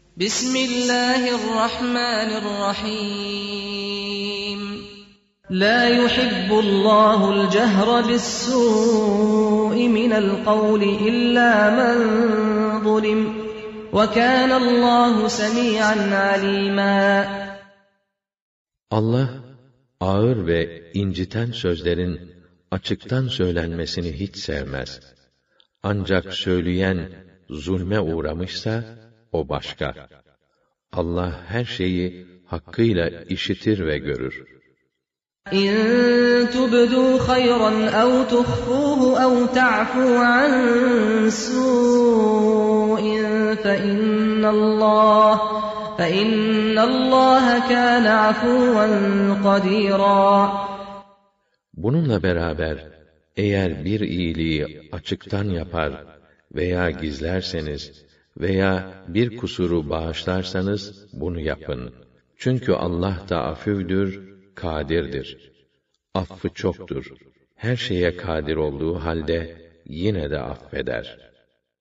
Bismillahirrahmanirrahim. La yuhibbullahu al-cehre bis-su'i minel kavli illa men zulim. Ve kânallâhu semî'an alîmâ. Allah, ağır ve inciten sözlerin açıktan söylenmesini hiç sevmez. Ancak söyleyen zulme uğramışsa, o başka. Allah her şeyi hakkıyla işitir ve görür. İn tubdû hayran ev tuhfûhu ev ta'fû an sû'in fe innallâhe kâne afûven kadîrâ. Bununla beraber, eğer bir iyiliği açıktan yapar veya gizlerseniz veya bir kusuru bağışlarsanız bunu yapın. Çünkü Allah da afüvdür, kadirdir. Affı çoktur. Her şeye kadir olduğu halde yine de affeder.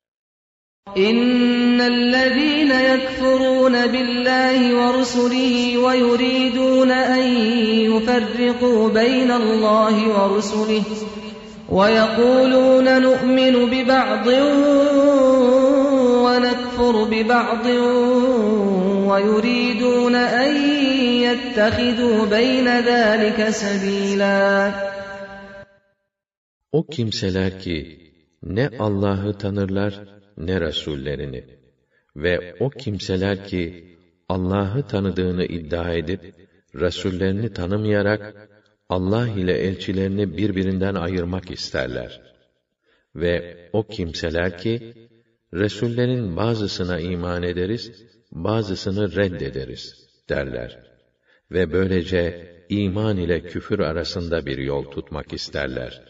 İnnellezîne yekfurûne billâhi ve rusulihi ve yuridûne en yuferriqû beynallâhi ve rusulihi ve yekûlûne nu'minu biba'din وَنَكْفُرُ بِبَعْضٍ وَيُرِيدُونَ أَنْ يَتَّخِذُوا بَيْنَ ذَٰلِكَ سَب۪يلًا. O kimseler ki ne Allah'ı tanırlar ne Resullerini ve o kimseler ki Allah'ı tanıdığını iddia edip Resullerini tanımayarak Allah ile elçilerini birbirinden ayırmak isterler. Ve o kimseler ki Resullerin bazısına iman ederiz, bazısını reddederiz derler. Ve böylece iman ile küfür arasında bir yol tutmak isterler.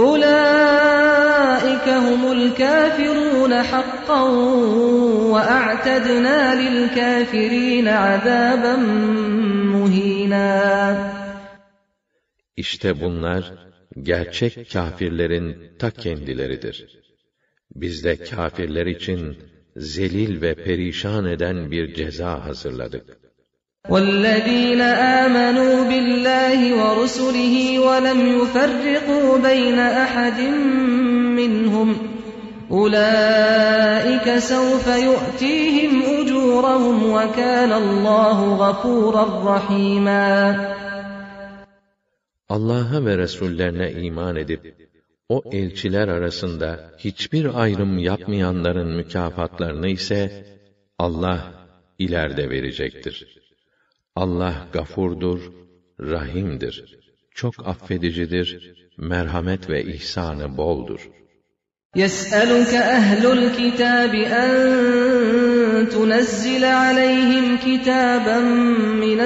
Ulaike humul kafirun hakkan ve a'tedna lil kafirin azaben muhina. İşte bunlar gerçek kâfirlerin ta kendileridir. Biz de kâfirler için zelil ve perişan eden bir ceza hazırladık. وَالَّذ۪ينَ آمَنُوا بِاللّٰهِ وَرُسُلِهِ وَلَمْ يُفَرِّقُوا بَيْنَ أَحَدٍ مِّنْهُمْ أُولَٰئِكَ سَوْفَ يُؤْتِيهِمْ أُجُورَهُمْ وَكَانَ اللّٰهُ غَفُورًا رَحِيمًا. Allah'a ve Resullerine iman edip o elçiler arasında hiçbir ayrım yapmayanların mükafatlarını ise Allah ileride verecektir. Allah gafurdur, rahimdir. Çok affedicidir, merhamet ve ihsanı boldur. يَسْأَلُكَ أَهْلُ الْكِتَابِ أَنْ تُنَزِّلَ عَلَيْهِمْ كِتَابًا مِنَ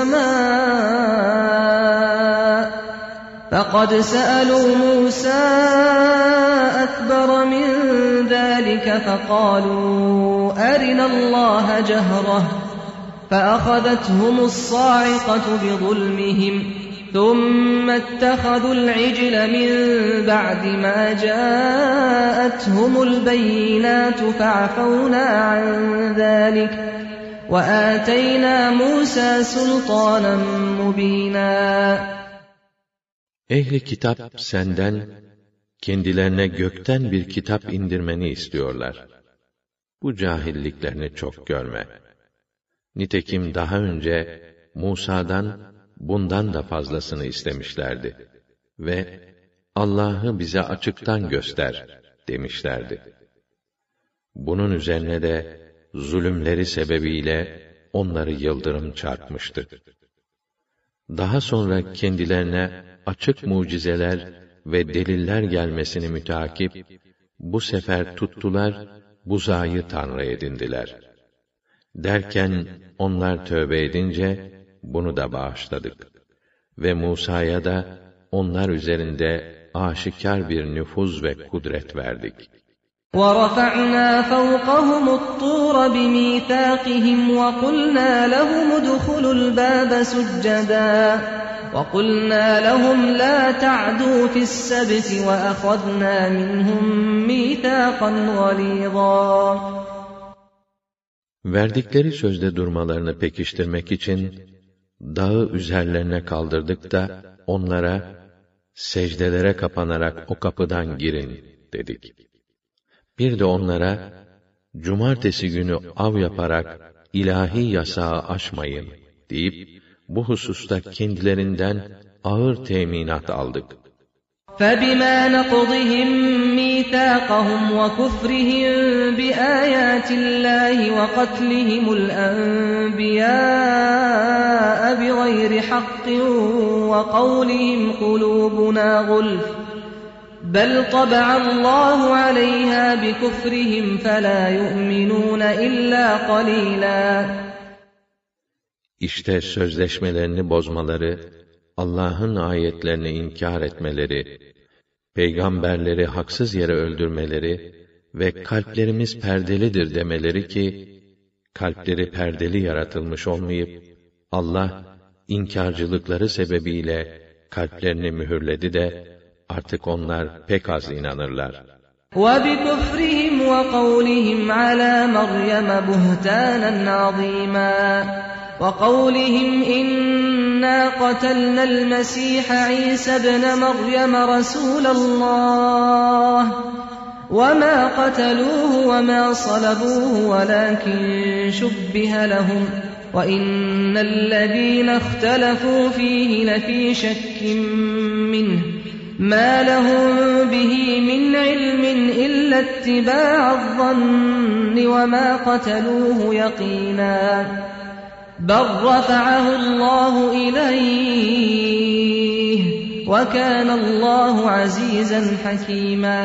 السَّمَاءِ فَقَدْ سَأَلُوا مُوسَى أَكْبَرَ مِنْ ذَلِكَ فَقَالُوا أَرِنَا اللَّهَ جَهْرَةً فَأَخَذَتْهُمُ الصَّاعِقَةُ بِظُلْمِهِمْ ثُمَّ اتَّخَذُوا الْعِجْلَ مِنْ بَعْدِ مَا جَاءَتْهُمُ الْبَيِّنَاتُ فَعَفَوْنَا عَنْ ذَلِكَ وَآتَيْنَا مُوسَى سُلْطَانًا مُبِينًا. Ehli kitap senden, kendilerine gökten bir kitap indirmeni istiyorlar. Bu cahilliklerini çok görme. Nitekim daha önce Musa'dan bundan da fazlasını istemişlerdi. Ve Allah'ı bize açıktan göster demişlerdi. Bunun üzerine de zulümleri sebebiyle onları yıldırım çarpmıştı. Daha sonra kendilerine açık mucizeler ve deliller gelmesini müteakip, bu sefer tuttular, buzağıyı tanrı edindiler. Derken onlar tövbe edince, bunu da bağışladık. Ve Musa'ya da onlar üzerinde aşikar bir nüfuz ve kudret verdik. وَرَفَعْنَا فَوْقَهُمُ الطُّورَ بِمِيثَاقِهِمْ وَقُلْنَا لَهُمُ ادْخُلُوا الْبَابَ سُجَّدًا وَقُلْنَا لَهُمْ لَا تَعْدُوا فِي السَّبْتِ وَأَخَذْنَا مِنْهُمْ مِيثَاقًا غَلِيظًا. Verdikleri sözde durmalarını pekiştirmek için, dağı üzerlerine kaldırdık da, onlara, secdelere kapanarak o kapıdan girin dedik. Bir de onlara, cumartesi günü av yaparak, ilahi yasağı aşmayın deyip, bu hususta kendilerinden ağır teminat aldık. فَبِمَا نَقْضِهِمْ مِيثَاقَهُمْ وَكُفْرِهِمْ بِآيَاتِ اللَّهِ وَقَتْلِهِمُ الْأَنْبِيَاءَ بِغَيْرِ حَقٍّ وَقَوْلِهِمْ قُلُوبُنَا غُلْفٌ بَلْ طَبَعَ اللَّهُ عَلَيْهَا بِكُفْرِهِمْ فَلَا يُؤْمِنُونَ إِلَّا قَلِيلًا. İşte sözleşmelerini bozmaları, Allah'ın ayetlerini inkar etmeleri, peygamberleri haksız yere öldürmeleri ve kalplerimiz perdelidir demeleri ki, kalpleri perdeli yaratılmış olmayıp, Allah, inkârcılıkları sebebiyle kalplerini mühürledi de, artık onlar pek az inanırlar. وَبِكُفْرِهِمْ وَقَوْلِهِمْ عَلَى مَرْيَمَ بُهْتَانًا عَظِيمًا وَقَوْلِهِمْ إِنَّا قَتَلْنَا الْمَسِيحَ عِيسَى ابْنَ مَرْيَمَ رَسُولَ اللَّهِ وَمَا قَتَلُوهُ وَمَا صَلَبُوهُ وَلَكِنْ شُبِّهَ لَهُمْ وَإِنَّ الَّذِينَ اخْتَلَفُوا فِيهِ لَفِي شَكٍّ مِّنْهُ مَا لَهُمْ بِهِ مِنْ عِلْمٍ إِلَّا اتِّبَاعَ الظَّنِّ وَمَا قَتَلُوهُ يَقِينًا بَلْ رَفَعَهُ اللَّهُ إِلَيْهِ وَكَانَ اللّٰهُ عَز۪يزًا حَك۪يمًا.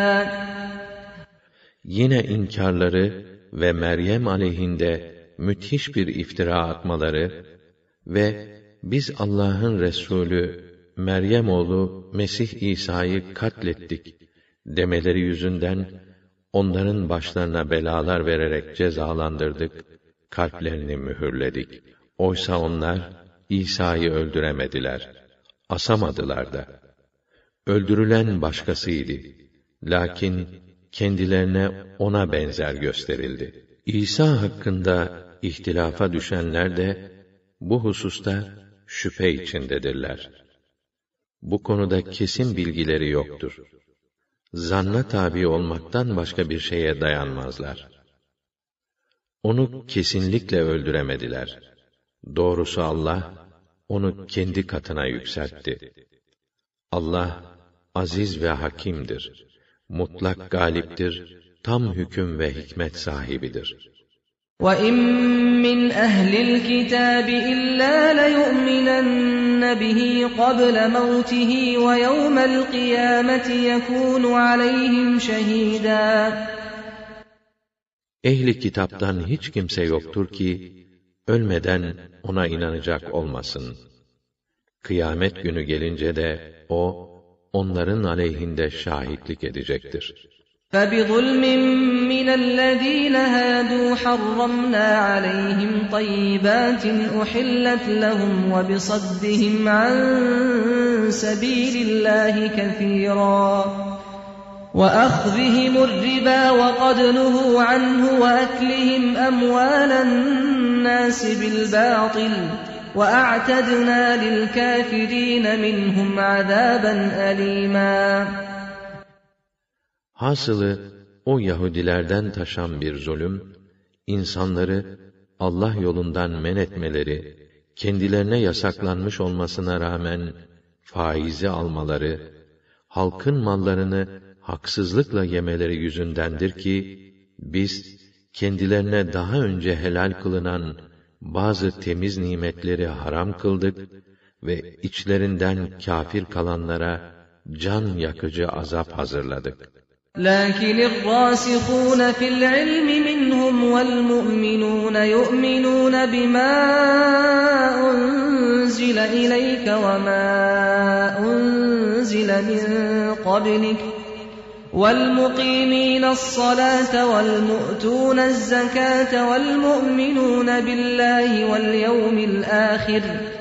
Yine inkarları ve Meryem aleyhinde müthiş bir iftira atmaları ve biz Allah'ın Resulü Meryem oğlu Mesih İsa'yı katlettik demeleri yüzünden onların başlarına belalar vererek cezalandırdık, kalplerini mühürledik. Oysa onlar İsa'yı öldüremediler, asamadılar da. Öldürülen başkasıydı. Lakin kendilerine ona benzer gösterildi. İsa hakkında ihtilafa düşenler de bu hususta şüphe içindedirler. Bu konuda kesin bilgileri yoktur. Zanna tabi olmaktan başka bir şeye dayanmazlar. Onu kesinlikle öldüremediler. Doğrusu Allah, onu kendi katına yükseltti. Allah, aziz ve hakimdir. Mutlak galiptir, tam hüküm ve hikmet sahibidir. وَإِن مِّنْ أَهْلِ الْكِتَابِ إِلَّا لَيُؤْمِنَنَّ بِهِ قَبْلَ مَوْتِهِ وَيَوْمَ الْقِيَامَةِ يَكُونُ عَلَيْهِمْ شَهِيدًا. Ehli kitaptan hiç kimse yoktur ki, ölmeden ona inanacak olmasın. Kıyamet günü gelince de o, onların aleyhinde şahitlik edecektir. فَبِظُلْمٍ مِّنَ الَّذ۪ينَ هَادُوا حَرَّمْنَا عَلَيْهِمْ طَيِّبَاتٍ أُحِلَّتْ لَهُمْ وَبِصَدِّهِمْ عَنْ سَب۪يلِ اللّٰهِ كَثِيرًا وَأَخْذِهِمُ الرِّبَا وَقَدْ نُهُوا عَنْهُ وَأَكْلِهِمْ أَمْوَالَ النَّاسِ بِالْبَاطِلِ وَأَعْتَدْنَا لِلْكَافِرِينَ مِنْهُمْ عَذَابًا أَلِيمًا. Hasılı, o Yahudilerden taşan bir zulüm, insanları Allah yolundan men etmeleri, kendilerine yasaklanmış olmasına rağmen faizi almaları, halkın mallarını haksızlıkla yemeleri yüzündendir ki, biz kendilerine daha önce helal kılınan bazı temiz nimetleri haram kıldık ve içlerinden kâfir kalanlara can yakıcı azap hazırladık. لَكِنِ الرَّاسِخُونَ فِي الْعِلْمِ مِنْهُمْ وَالْمُؤْمِنُونَ يُؤْمِنُونَ بِمَا أُنْزِلَ إِلَيْكَ وَمَا أُنْزِلَ مِنْ قَبْلِكَ وَالْمُقِيمِينَ الصَّلَاةَ وَالْمُؤْتُونَ الزَّكَاةَ وَالْمُؤْمِنُونَ بِاللَّهِ وَالْيَوْمِ الْآخِرِ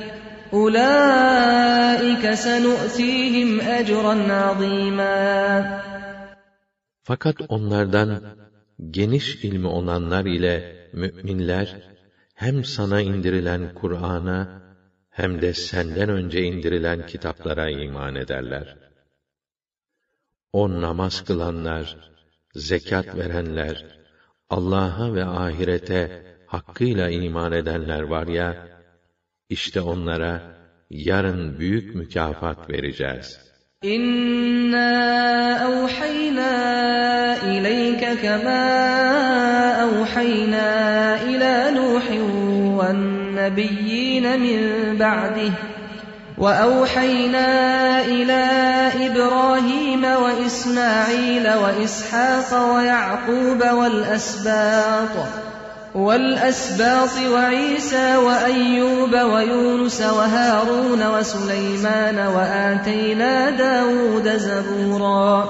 أُولَٰئِكَ سَنُؤْتِيهِمْ أَجْرًا عَظِيمًا. Fakat onlardan geniş ilmi olanlar ile müminler hem sana indirilen Kur'an'a hem de senden önce indirilen kitaplara iman ederler. O namaz kılanlar, zekat verenler, Allah'a ve ahirete hakkıyla iman edenler var ya, işte onlara yarın büyük mükafat vereceğiz. İnna evhayna ileyke kema evhayna ila Nuhin ven nebiyyine min ba'dih ve evhayna ila İbrahim ve İsmail ve İshak ve Ya'kub والأسباط وعيسى وأيوب ويونس وهارون وسليمان وآتينا داود زبورا.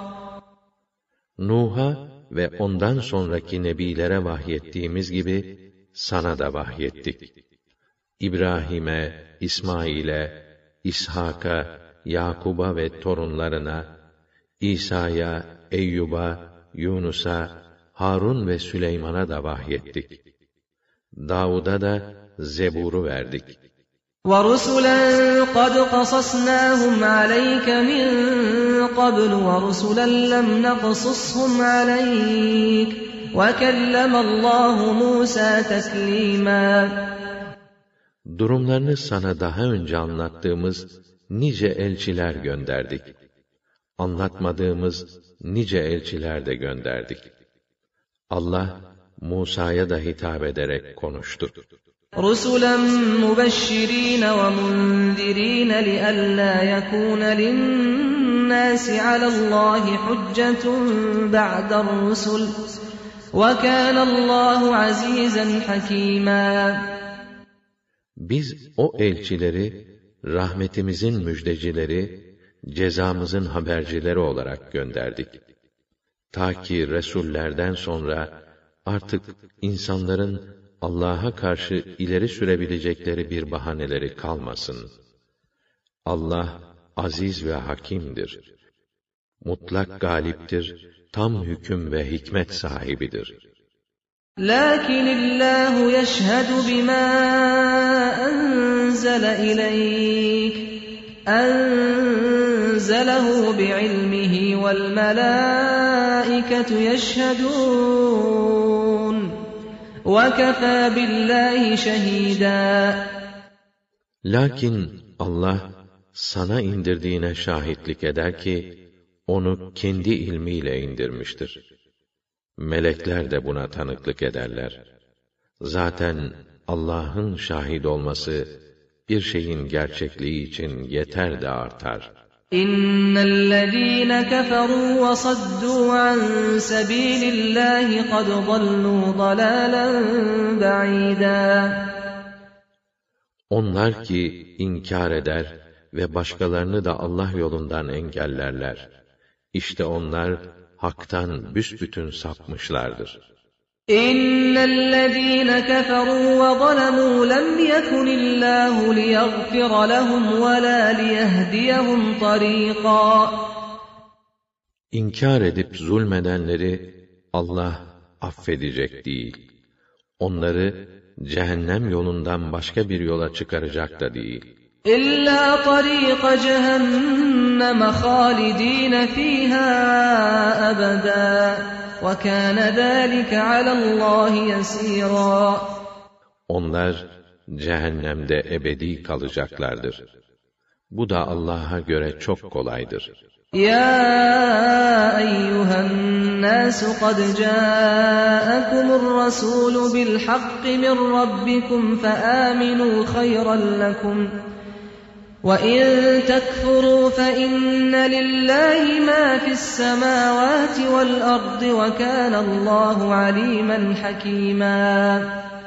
Nuh'a ve ondan sonraki nebilere vahyettiğimiz gibi sana da vahyettik. İbrahim'e, İsmail'e, İshak'a, Yakub'a ve torunlarına, İsa'ya, Eyyub'a, Yunus'a, Harun ve Süleyman'a da vahyettik. Davud'a da Zebur'u verdik. وَرُسُلًا قَدْ قَصَصْنَاهُمْ عَلَيْكَ مِنْ قَبْلُ وَرُسُلًا لَمْ نَقْصُصْهُمْ عَلَيْكَ وَكَلَّمَ اللّٰهُ مُوسَى تَكْلِيمًا. Durumlarını sana daha önce anlattığımız nice elçiler gönderdik. Anlatmadığımız nice elçiler de gönderdik. Allah, Musa'ya da hitap ederek konuştu. رُسُلًا مُبَشِّرِينَ وَمُنذِرِينَ لِئَلَّا يَكُونَ لِلنَّاسِ عَلَى اللّٰهِ حُجَّةٌ بَعْدَ الرُّسُلِ وَكَانَ اللّٰهُ عَز۪يزًا حَك۪يمًا. Biz o elçileri, rahmetimizin müjdecileri, cezamızın habercileri olarak gönderdik. Ta ki Resullerden sonra artık insanların Allah'a karşı ileri sürebilecekleri bir bahaneleri kalmasın. Allah aziz ve hakimdir. Mutlak galiptir, tam hüküm ve hikmet sahibidir. لَكِنِ اللّٰهُ يَشْهَدُ بِمَا أَنزَلَ إِلَيْكَ أَنزَلَهُ بِعِلْمِهِ وَالْمَلَائِكَةُ يَشْهَدُونَ وَكَفَى بِاللّٰهِ شَهِيدًا. Lakin Allah sana indirdiğine şahitlik eder ki onu kendi ilmiyle indirmiştir. Melekler de buna tanıklık ederler. Zaten Allah'ın şahit olması bir şeyin gerçekliği için yeter de artar. İnnellezîne keferû ve saddû an sebîlillâhi kad dallû dalâlen ba'îdâ. Onlar ki inkar eder ve başkalarını da Allah yolundan engellerler. İşte onlar haktan büsbütün sapmışlardır. İnnellezîne keferû ve zalemû lem yekunillâhu liyaghfir lehum ve lâ liyehdiyehum tarîqâ. İnkar edip zulmedenleri Allah affedecek değil. Onları cehennem yolundan başka bir yola çıkaracak da değil. İllâ tarîqa cehenneme khâlidîne fîhâ ebedâ. وَكَانَ ذَٰلِكَ عَلَى اللّٰهِ يَس۪يرًا. Onlar cehennemde ebedi kalacaklardır. Bu da Allah'a göre çok kolaydır. يَا أَيُّهَا النَّاسُ قَدْ جَاءَكُمُ الرَّسُولُ بِالْحَقِّ مِنْ رَبِّكُمْ فَآمِنُوا خَيْرًا لَكُمْ وَإِن تَكْفُرُوا فَإِنَّ لِلَّهِ مَا فِي السَّمَاوَاتِ وَالْأَرْضِ وَكَانَ اللّٰهُ عَلِيمًا حَكِيمًا.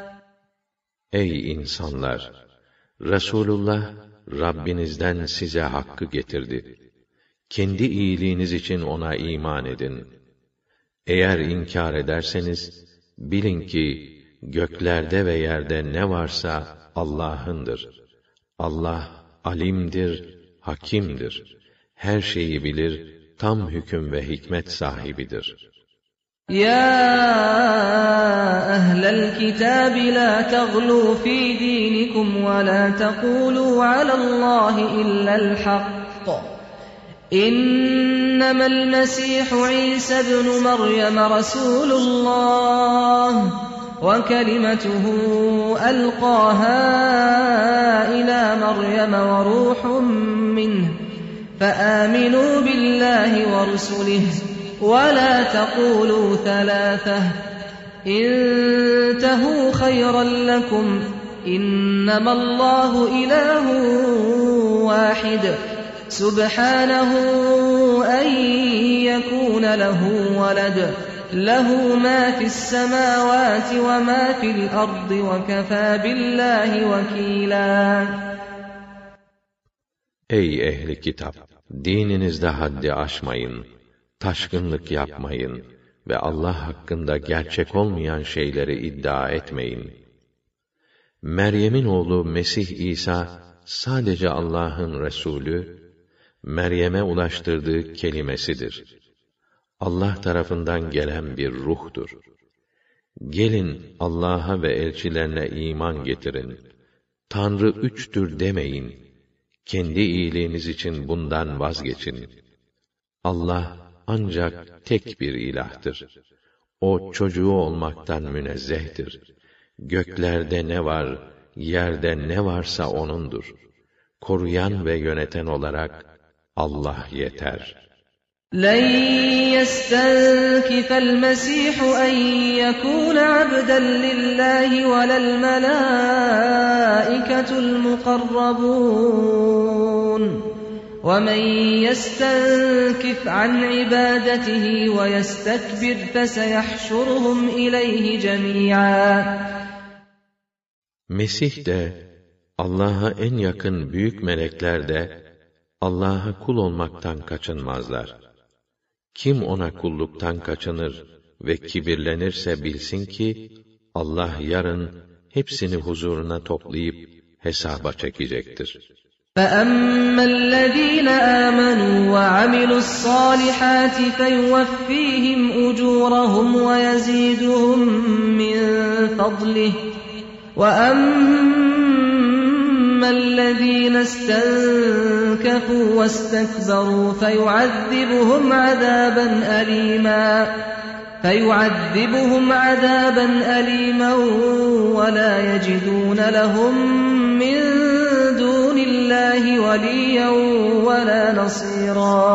Ey insanlar! Resulullah Rabbinizden size hakkı getirdi. Kendi iyiliğiniz için ona iman edin. Eğer inkar ederseniz, bilin ki göklerde ve yerde ne varsa Allah'ındır. Allah alimdir, hakimdir. Her şeyi bilir, tam hüküm ve hikmet sahibidir. يا أهل الكتاب لا تغلوا في دينكم ولا تقولوا على الله إلا الحق إنما المسيح عيسى ابن مريم رسول الله وكلمته ألقاها إلى مريم وروح منه فآمنوا بالله ورسله ولا تقولوا ثلاثة انتهوا خيرا لكم إنما الله إله واحد سبحانه أن يكون له ولد له ما في السماوات وما في الأرض وكفى بالله وكيلا. Ey ehli kitap! Dininizde haddi aşmayın, taşkınlık yapmayın ve Allah hakkında gerçek olmayan şeyleri iddia etmeyin. Meryem'in oğlu Mesih İsa sadece Allah'ın Resulü, Meryem'e ulaştırdığı kelimesidir. Allah tarafından gelen bir ruhtur. Gelin Allah'a ve elçilerine iman getirin. Tanrı üçtür demeyin. Kendi iyiliğiniz için bundan vazgeçin. Allah ancak tek bir ilahtır. O çocuğu olmaktan münezzehtir. Göklerde ne var, yerde ne varsa O'nundur. Koruyan ve yöneten olarak Allah yeter. لَنْ يَسْتَنْكِفَ الْمَسِيحُ أَنْ يَكُونَ عَبْدًا لِلَّهِ وَلَا الْمَلَائِكَةُ الْمُقَرَّبُونَ وَمَنْ يَسْتَنْكِفْ عَنْ عِبَادَتِهِ وَيَسْتَكْبِرْ فَسَيَحْشُرُهُمْ إِلَيْهِ جَمِيعًا. Mesih de, Allah'a en yakın büyük melekler de, Allah'a kul olmaktan kaçınmazlar. Kim ona kulluktan kaçınır ve kibirlenirse bilsin ki, Allah yarın hepsini huzuruna toplayıp hesaba çekecektir. فَأَمَّا الَّذ۪ينَ آمَنُوا وَعَمِلُوا الصَّالِحَاتِ فَيُوَفِّيهِمْ أُجُورَهُمْ وَيَزِيدُهُمْ مِنْ فَضْلِهِ وَأَمَّا الَّذ۪ينَ اسْتَنْكَفُوا وَاسْتَكْبَرُوا فَيُعَذِّبُهُمْ عَذَابًا أَلِيمًا وَلَا يَجِدُونَ لَهُمْ مِنْ دُونِ اللّٰهِ وَلِيًّا وَلَا نَصِيرًا.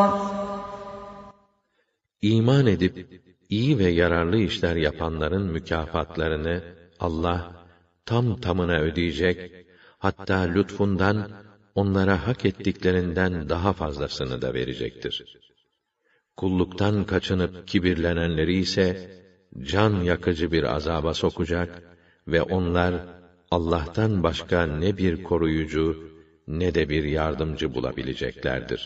İman edip iyi ve yararlı işler yapanların mükafatlarını Allah tam tamına ödeyecek, hatta lütfundan onlara hak ettiklerinden daha fazlasını da verecektir. Kulluktan kaçınıp kibirlenenleri ise can yakıcı bir azaba sokacak ve onlar Allah'tan başka ne bir koruyucu ne de bir yardımcı bulabileceklerdir.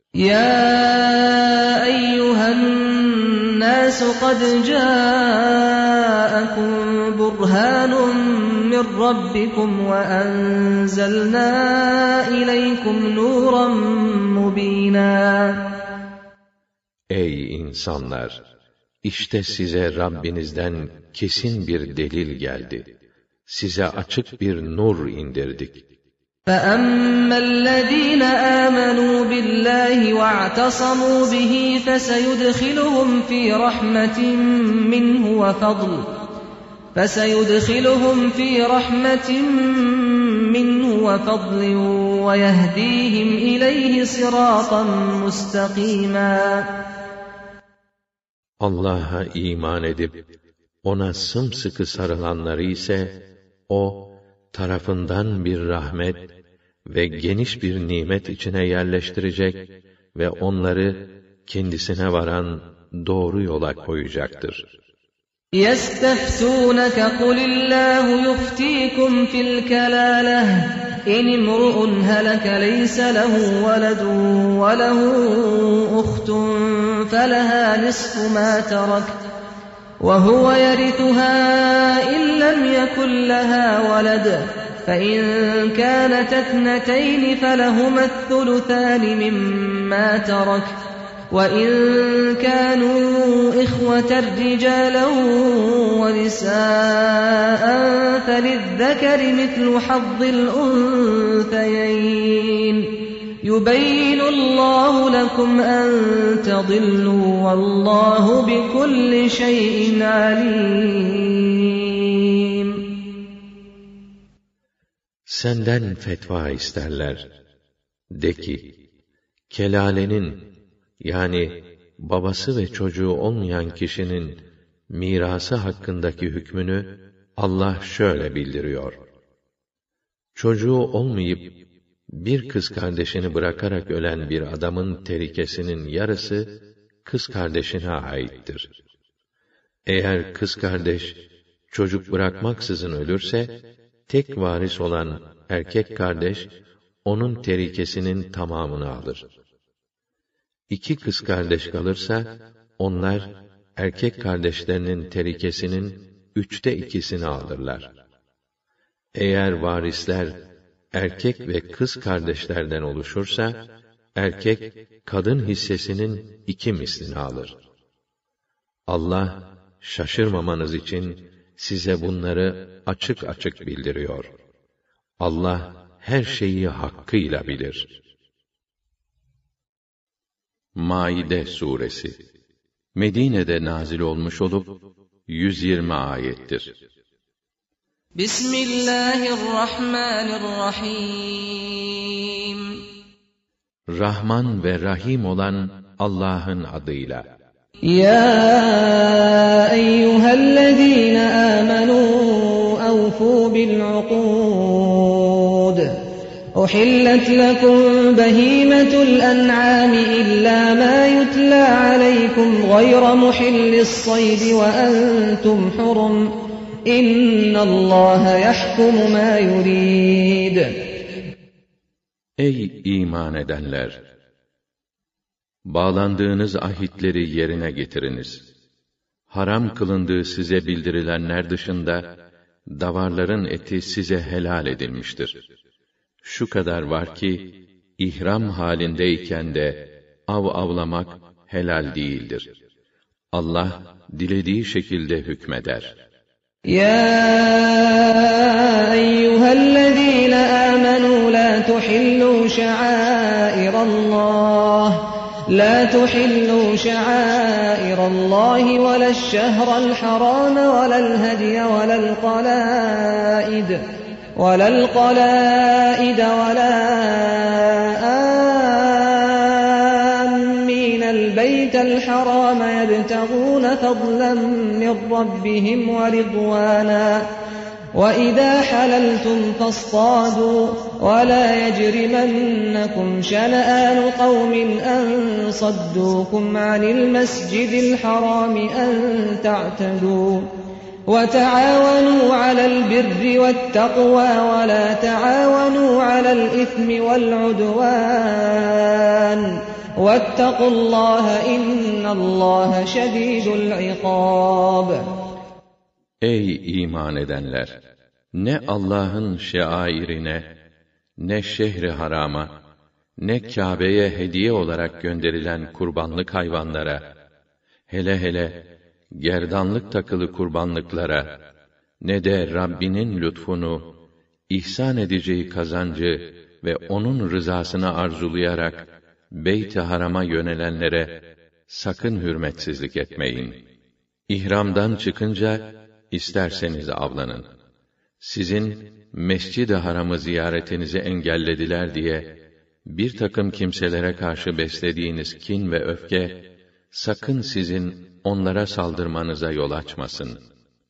Ya eyyuhen nas kad ca'akum burhanun min rabbikum ve enzelna ileykum nuran mubina. Ey insanlar! İşte size Rabbinizden kesin bir delil geldi. Size açık bir nur indirdik. فَأَمَّا الَّذ۪ينَ آمَنُوا بِاللّٰهِ وَاعْتَصَمُوا بِهِ فَسَيُدْخِلُهُمْ فِي رَحْمَةٍ مِّنْهُ وَفَضْلٍ وَيَهْدِيهِمْ إِلَيْهِ صِرَاطًا مُسْتَقِيمًا. Allah'a iman edip ona sımsıkı sarılanları ise o tarafından bir rahmet ve geniş bir nimet içine yerleştirecek ve onları kendisine varan doğru yola koyacaktır. يَسْتَفْتُونَكَ قُلِ اللّٰهُ يُفْتِيكُمْ فِي الْكَلَالَةِ إِنِ امْرُؤٌ هَلَكَ لَيْسَ لَهُ وَلَدٌ وَلَهُ أُخْتٌ فَلَهَا نِصْفُ مَا تَرَكَ وَهُوَ يَرِثُهَا إِنْ لَمْ يَكُنْ لَهَا وَلَدٌ فَإِنْ كَانَتَا اثْنَتَيْنِ فَلَهُمَا الثُّلُثَانِ مِمَّا تَرَكَ وَإِنْ كَانُوا إِخْوَةً رِجَالًا وَنِسَاءً فَلِلذَّكَرِ مِثْلُ حَظِّ الْأُنْثَيَيْنِ يُبَيِّنُ اللَّهُ لَكُمْ أَنْ تَضِلُّوا وَاللَّهُ بِكُلِّ شَيْءٍ عَلِيمٌ. Senden fetva isterler. De ki, kelalenin yani babası ve çocuğu olmayan kişinin mirası hakkındaki hükmünü Allah şöyle bildiriyor. Çocuğu olmayıp bir kız kardeşini bırakarak ölen bir adamın terikesinin yarısı kız kardeşine aittir. Eğer kız kardeş çocuk bırakmaksızın ölürse, tek varis olan erkek kardeş onun terikesinin tamamını alır. İki kız kardeş kalırsa, onlar erkek kardeşlerinin terikesinin 2/3'ünü alırlar. Eğer varisler erkek ve kız kardeşlerden oluşursa, erkek kadın hissesinin 2 mislini alır. Allah şaşırmamanız için size bunları açık açık bildiriyor. Allah her şeyi hakkıyla bilir. Maide suresi Medine'de nazil olmuş olup 120 ayettir. Bismillahirrahmanirrahim. Rahman ve Rahim olan Allah'ın adıyla. Ya eyyühellezîne âmenû awfû bil'ukûd. أحلت لكم بهيمة الأنعام إلا ما يتلى عليكم غير محل الصيد وأنتم حرم إن الله يحكم ما يريد. Ey iman edenler! Bağlandığınız ahitleri yerine getiriniz. Haram kılındığı size bildirilenler dışında, davarların eti size helal edilmiştir. Şu kadar var ki, ihram halindeyken de av avlamak helal değildir. Allah dilediği şekilde hükmeder. Ya eyyühellezîne âmenû lâ tuhillû şa'âirallâh لا تحلوا شعائر الله ولا الشهر الحرام ولا الهدي ولا القلائد ولا آمين البيت الحرام يبتغون فضلا من ربهم ورضوانا وَإِذَا حَلَلْتُمْ فَاصْطَادُوا وَلَا يَجْرِمَنَّكُمْ شَنَآنُ قَوْمٍ أَن صَدُّوكُمْ عَنِ الْمَسْجِدِ الْحَرَامِ أَن تَعْتَدُوا وَتَعَاوَنُوا عَلَى الْبِرِّ وَالتَّقْوَى وَلَا تَعَاوَنُوا عَلَى الْإِثْمِ وَالْعُدْوَانِ وَاتَّقُوا اللَّهَ إِنَّ اللَّهَ شَدِيدُ الْعِقَابِ. Ey iman edenler! Ne Allah'ın şeairine, ne şehri harama, ne Kâbe'ye hediye olarak gönderilen kurbanlık hayvanlara, hele gerdanlık takılı kurbanlıklara, ne de Rabbinin lütfunu, ihsan edeceği kazancı ve onun rızasını arzulayarak Beyt-i Haram'a yönelenlere sakın hürmetsizlik etmeyin. İhramdan çıkınca İsterseniz avlanın. Sizin Mescid-i Haram'ı ziyaretinizi engellediler diye bir takım kimselere karşı beslediğiniz kin ve öfke sakın sizin onlara saldırmanıza yol açmasın.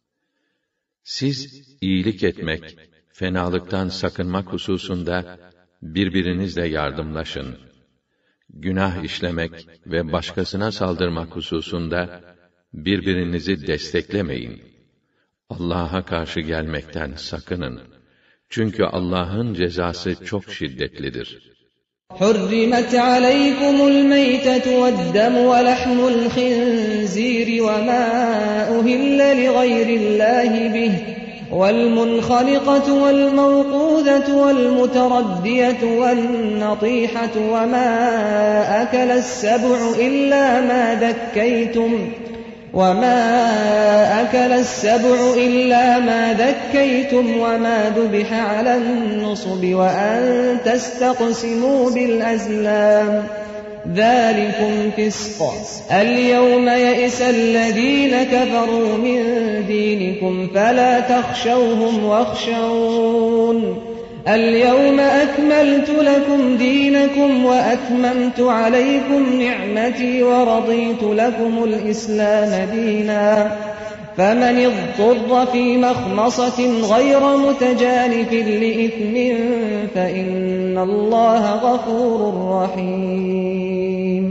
Siz iyilik etmek, fenalıktan sakınmak hususunda birbirinizle yardımlaşın. Günah işlemek ve başkasına saldırmak hususunda birbirinizi desteklemeyin. Allah'a karşı gelmekten sakının. Çünkü Allah'ın cezası çok şiddetlidir. حُرِّمَتْ عَلَيْكُمُ الْمَيْتَةُ وَالدَّمُ وَلَحْمُ الْخِنْزِيرِ وَمَا أُهِلَّ لِغَيْرِ اللَّهِ بِهِ وَالْمُنْخَنِقَةُ وَالْمَوْقُوذَةُ وَالْمُتَرَدِّيَةُ وَالنَّطِيحَةُ وَمَا أَكَلَ السَّبُعُ إِلَّا مَا ذَكَّيْتُمْ وَمَا ذُبِحَ عَلَى النُّصُبِ وَأَن تَسْتَقْسِمُوا بِالْأَزْلَامِ ذَلِكُمْ فِسْقٌ الْيَوْمَ يَئِسَ الَّذِينَ كَفَرُوا مِن دِينِكُمْ فَلَا تَخْشَوْهُمْ وَاخْشَوْنِ الْيَوْمَ أَكْمَلْتُ لَكُمْ دِينَكُمْ وَأَتْمَمْتُ عَلَيْكُمْ نِعْمَتِي وَرَضِيتُ لَكُمُ الْإِسْلَامَ دِينًا فَمَنِ اضْطُرَّ فِي مَخْمَصَةٍ غَيْرَ مُتَجَانِفٍ لِإِثْمٍ فَإِنَّ اللّٰهَ غَفُورٌ رَحِيمٌ.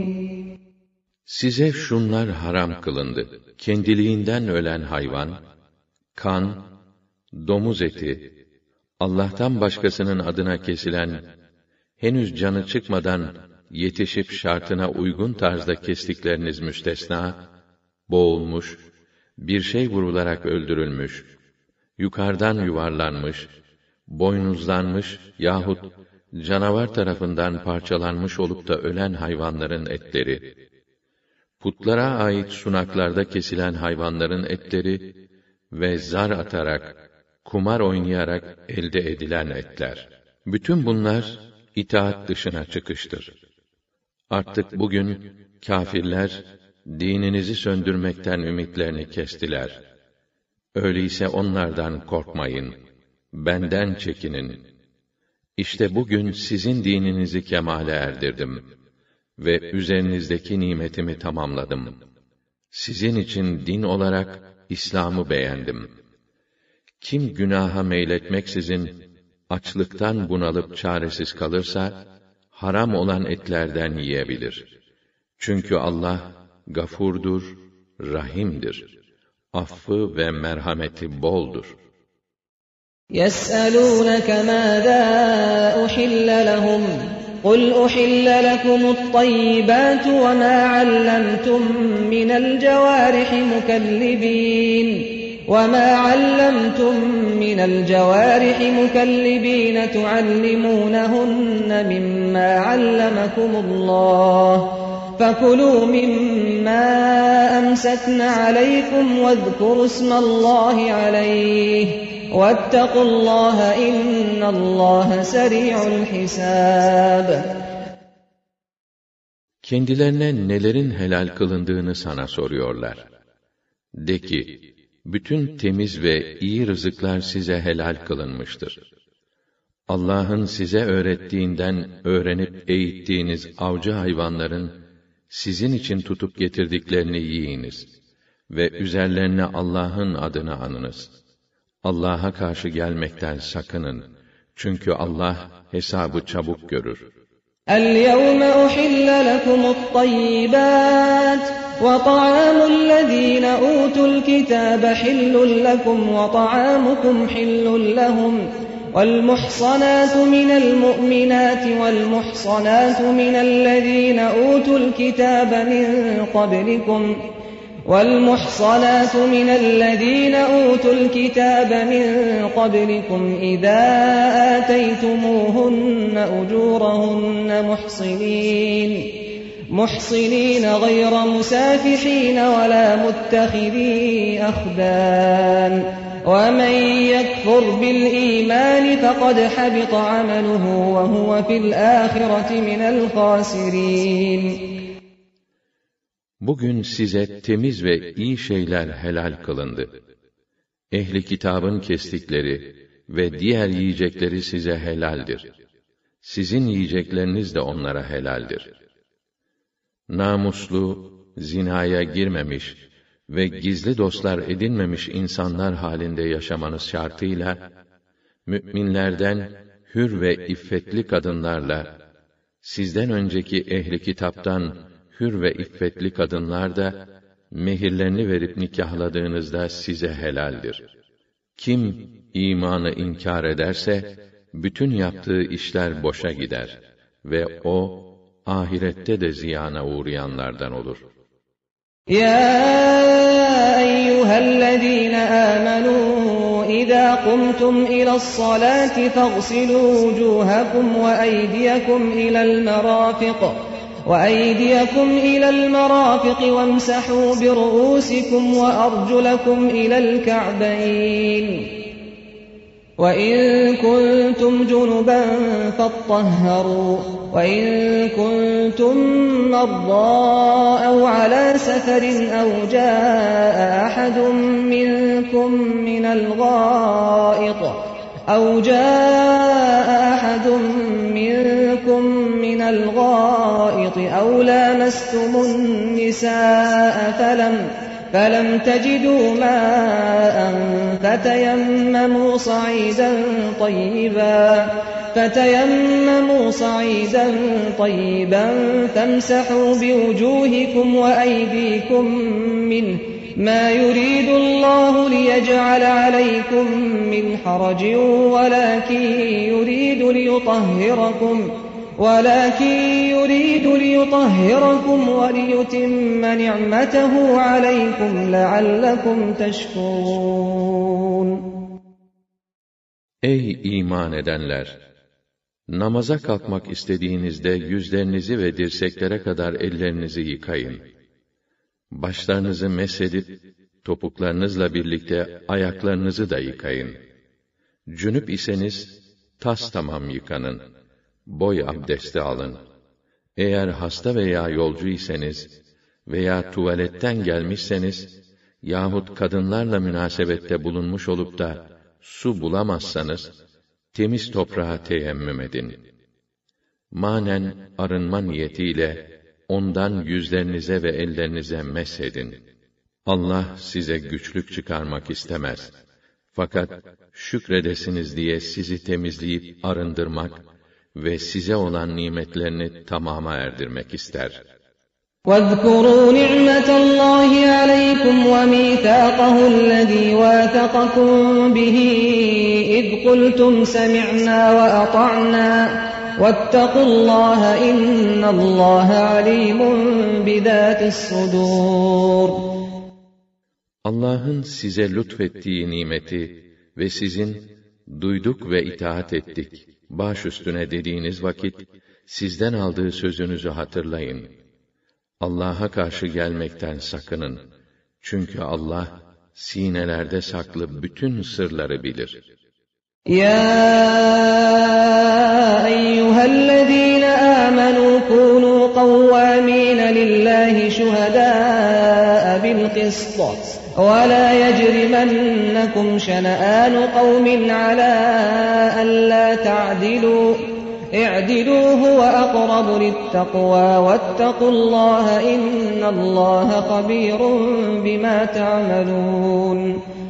Size şunlar haram kılındı: kendiliğinden ölen hayvan, kan, domuz eti, Allah'tan başkasının adına kesilen, henüz canı çıkmadan yetişip şartına uygun tarzda kestikleriniz müstesna, boğulmuş, bir şey vurularak öldürülmüş, yukarıdan yuvarlanmış, boynuzlanmış yahut canavar tarafından parçalanmış olup da ölen hayvanların etleri, putlara ait sunaklarda kesilen hayvanların etleri ve zar atarak, kumar oynayarak elde edilen etler. Bütün bunlar itaat dışına çıkıştır. Artık bugün kâfirler dininizi söndürmekten ümitlerini kestiler. Öyleyse onlardan korkmayın, benden çekinin. İşte bugün sizin dininizi kemale erdirdim ve üzerinizdeki nimetimi tamamladım. Sizin için din olarak İslam'ı beğendim. Kim günaha meyletmeksizin açlıktan bunalıp çaresiz kalırsa, haram olan etlerden yiyebilir. Çünkü Allah gafurdur, rahimdir. Affı ve merhameti boldur. يَسْأَلُونَكَ مَاذَا أُحِلَّ لَهُمْ قُلْ أُحِلَّ لَكُمُ الطَّيِّبَاتُ وَمَا عَلَّمْتُم مِّنَ الْجَوَارِحِ مُكَلِّبِينَ تُعَلِّمُونَهُنَّ مِمَّا عَلَّمَكُمُ اللَّهُ فَكُلُوا مِمَّا أَمْسَكْنَ عَلَيْكُمْ وَاذْكُرُوا اسْمَ اللَّهِ عَلَيْهِ وَاتَّقُوا اللَّهَ إِنَّ اللَّهَ سَرِيعُ الْحِسَابِ. Kendilerine nelerin helal kılındığını sana soruyorlar. De ki, bütün temiz ve iyi rızıklar size helal kılınmıştır. Allah'ın size öğrettiğinden öğrenip eğittiğiniz avcı hayvanların sizin için tutup getirdiklerini yiyiniz ve üzerlerine Allah'ın adını anınız. Allah'a karşı gelmekten sakının. Çünkü Allah hesabı çabuk görür. الْيَوْمَ أُحِلَّ لَكُمُ الطَّيِّبَاتُ وَطَعَامُ الَّذِينَ أُوتُوا الْكِتَابَ حِلٌّ لَكُمْ وَطَعَامُكُمْ حِلٌّ لَهُمْ وَالْمُحْصَنَاتُ مِنَ الْمُؤْمِنَاتِ وَالْمُحْصَنَاتُ مِنَ الَّذِينَ أُوتُوا الْكِتَابَ مِنْ قَبْلِكُمْ إِذَا آتَيْتُمُوهُنَّ أُجُورَهُنَّ مُحْصِنِينَ غَيْرَ مُسَافِحِينَ وَلَا مُتَّخِذِي أَخْدَانٍ وَمَنْ يَكْفُرْ بِالْإِيمَانِ فَقَدْ حَبِطَ عَمَلُهُ وَهُوَ فِي الْآخِرَةِ مِنَ الْخَاسِرِينَ. Bugün size temiz ve iyi şeyler helal kılındı. Ehli kitabın kestikleri ve diğer yiyecekleri size helaldir. Sizin yiyecekleriniz de onlara helaldir. Namuslu, zinaya girmemiş ve gizli dostlar edinmemiş insanlar halinde yaşamanız şartıyla, mü'minlerden hür ve iffetli kadınlarla, sizden önceki ehli kitaptan hür ve iffetli kadınlar da, mehirlerini verip nikahladığınızda size helaldir. Kim imanı inkar ederse, bütün yaptığı işler boşa gider ve o, ahirette de ziyana uğrayanlardan olur. Ya eyyühellezîne âmenû إذا قمتم إلى الصلاة فاغسلوا وجوهكم وأيديكم إلى المرافق وامسحوا برؤوسكم وأرجلكم إلى الكعبين وإن كنتم جنبا فاطهروا وإن كنتم مرضى أو على سفر أو جاء أحد منكم من الغائط أو لامستم النساء فلم تجدوا ماء فتيمموا صعيدا طيبا فامسحوا بوجوهكم وأيديكم منه ما يريد الله ليجعل عليكم من حرج ولكن يريد ليطهركم وليتم نعمته عليكم لعلكم تشكرون. Ey iman edenler! Namaza kalkmak istediğinizde yüzlerinizi ve dirseklere kadar ellerinizi yıkayın. Başlarınızı mesedip, topuklarınızla birlikte ayaklarınızı da yıkayın. Cünüp iseniz, tastamam yıkanın. Boy abdesti alın. Eğer hasta veya yolcu iseniz veya tuvaletten gelmişseniz yahut kadınlarla münasebette bulunmuş olup da su bulamazsanız, temiz toprağa teyemmüm edin. Manen arınma niyetiyle ondan yüzlerinize ve ellerinize meshedin. Allah size güçlük çıkarmak istemez. Fakat şükredesiniz diye sizi temizleyip arındırmak ve size olan nimetlerini tamama erdirmek ister. وَاذْكُرُوا نِعْمَةَ اللّٰهِ عَلَيْكُمْ وَمِيثَاقَهُ الَّذ۪ي وَاثَقَكُمْ بِهِ اِذْ قُلْتُمْ سَمِعْنَا وَأَطَعْنَا وَاتَّقُوا اللّٰهَ اِنَّ اللّٰهَ عَلِيمٌ بِذَاتِ الصُّدُورِ. Allah'ın size lütfettiği nimeti ve sizin duyduk ve itaat ettik, baş üstüne dediğiniz vakit, sizden aldığı sözünüzü hatırlayın. Allah'a karşı gelmekten sakının. Çünkü Allah, sinelerde saklı bütün sırları bilir. يَا أَيُّهَا الَّذ۪ينَ آمَنُوا كُونُوا قَوَّامِينَ لِلّٰهِ شُهَدَاءَ بِالْقِسْطِ وَلَا يَجْرِمَنَّكُمْ شَنَآنُ قَوْمٍ عَلَىٰ أَلَّا تَعْدِلُوا اعْدِلُوا هُوَ أَقْرَبُ لِلتَّقْوَى وَاتَّقُوا اللّٰهَ إِنَّ اللّٰهَ خَبِيرٌ بِمَا تَعْمَلُونَ.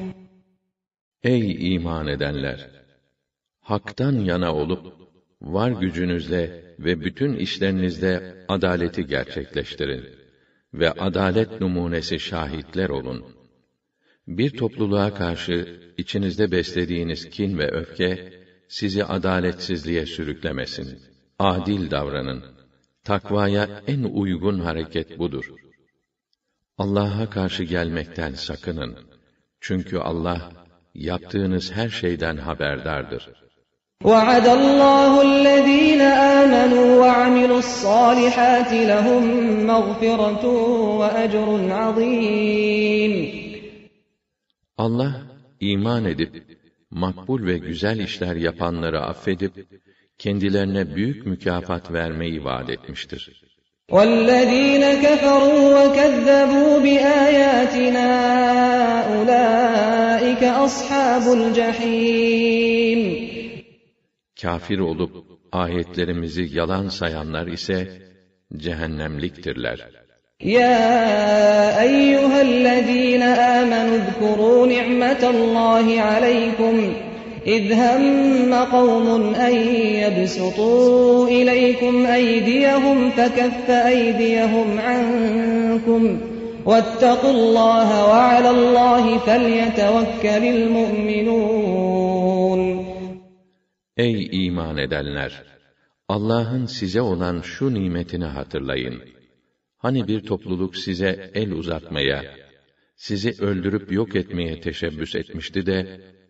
Ey iman edenler! Hak'tan yana olup, var gücünüzle ve bütün işlerinizde adaleti gerçekleştirin ve adalet numunesi şahitler olun. Bir topluluğa karşı içinizde beslediğiniz kin ve öfke, sizi adaletsizliğe sürüklemesin. Adil davranın. Takvaya en uygun hareket budur. Allah'a karşı gelmekten sakının. Çünkü Allah, yaptığınız her şeyden haberdardır. وَعَدَ اللّٰهُ الَّذ۪ينَ آمَنُوا وَعَمِلُوا الصَّالِحَاتِ لَهُمْ مَغْفِرَةٌ وَأَجْرٌ عَظ۪يمٌ. Allah, iman edip, makbul ve güzel işler yapanları affedip, kendilerine büyük mükafat vermeyi vaat etmiştir. وَالَّذ۪ينَ كَفَرُوا وَكَذَّبُوا بِآيَاتِنَا أُولَٰئِكَ أَصْحَابُ الْجَح۪يمِ. Kafir olup, ayetlerimizi yalan sayanlar ise, cehennemliktirler. يَا أَيُّهَا الَّذ۪ينَ آمَنُوا اذْكُرُوا نِعْمَةَ اللّٰهِ عَلَيْكُمْ إِذْ هَمَّ قَوْمٌ أَنْ يَبْسُطُوا إِلَيْكُمْ أَيْدِيَهُمْ فَكَفَّ أَيْدِيَهُمْ عَنْكُمْ وَاتَّقُوا اللّٰهَ وَعَلَى اللّٰهِ فَلْيَتَوَكَّلِ الْمُؤْمِنُونَ. Ey iman edenler! Allah'ın size olan şu nimetini hatırlayın. Hani bir topluluk size el uzatmaya, sizi öldürüp yok etmeye teşebbüs etmişti de,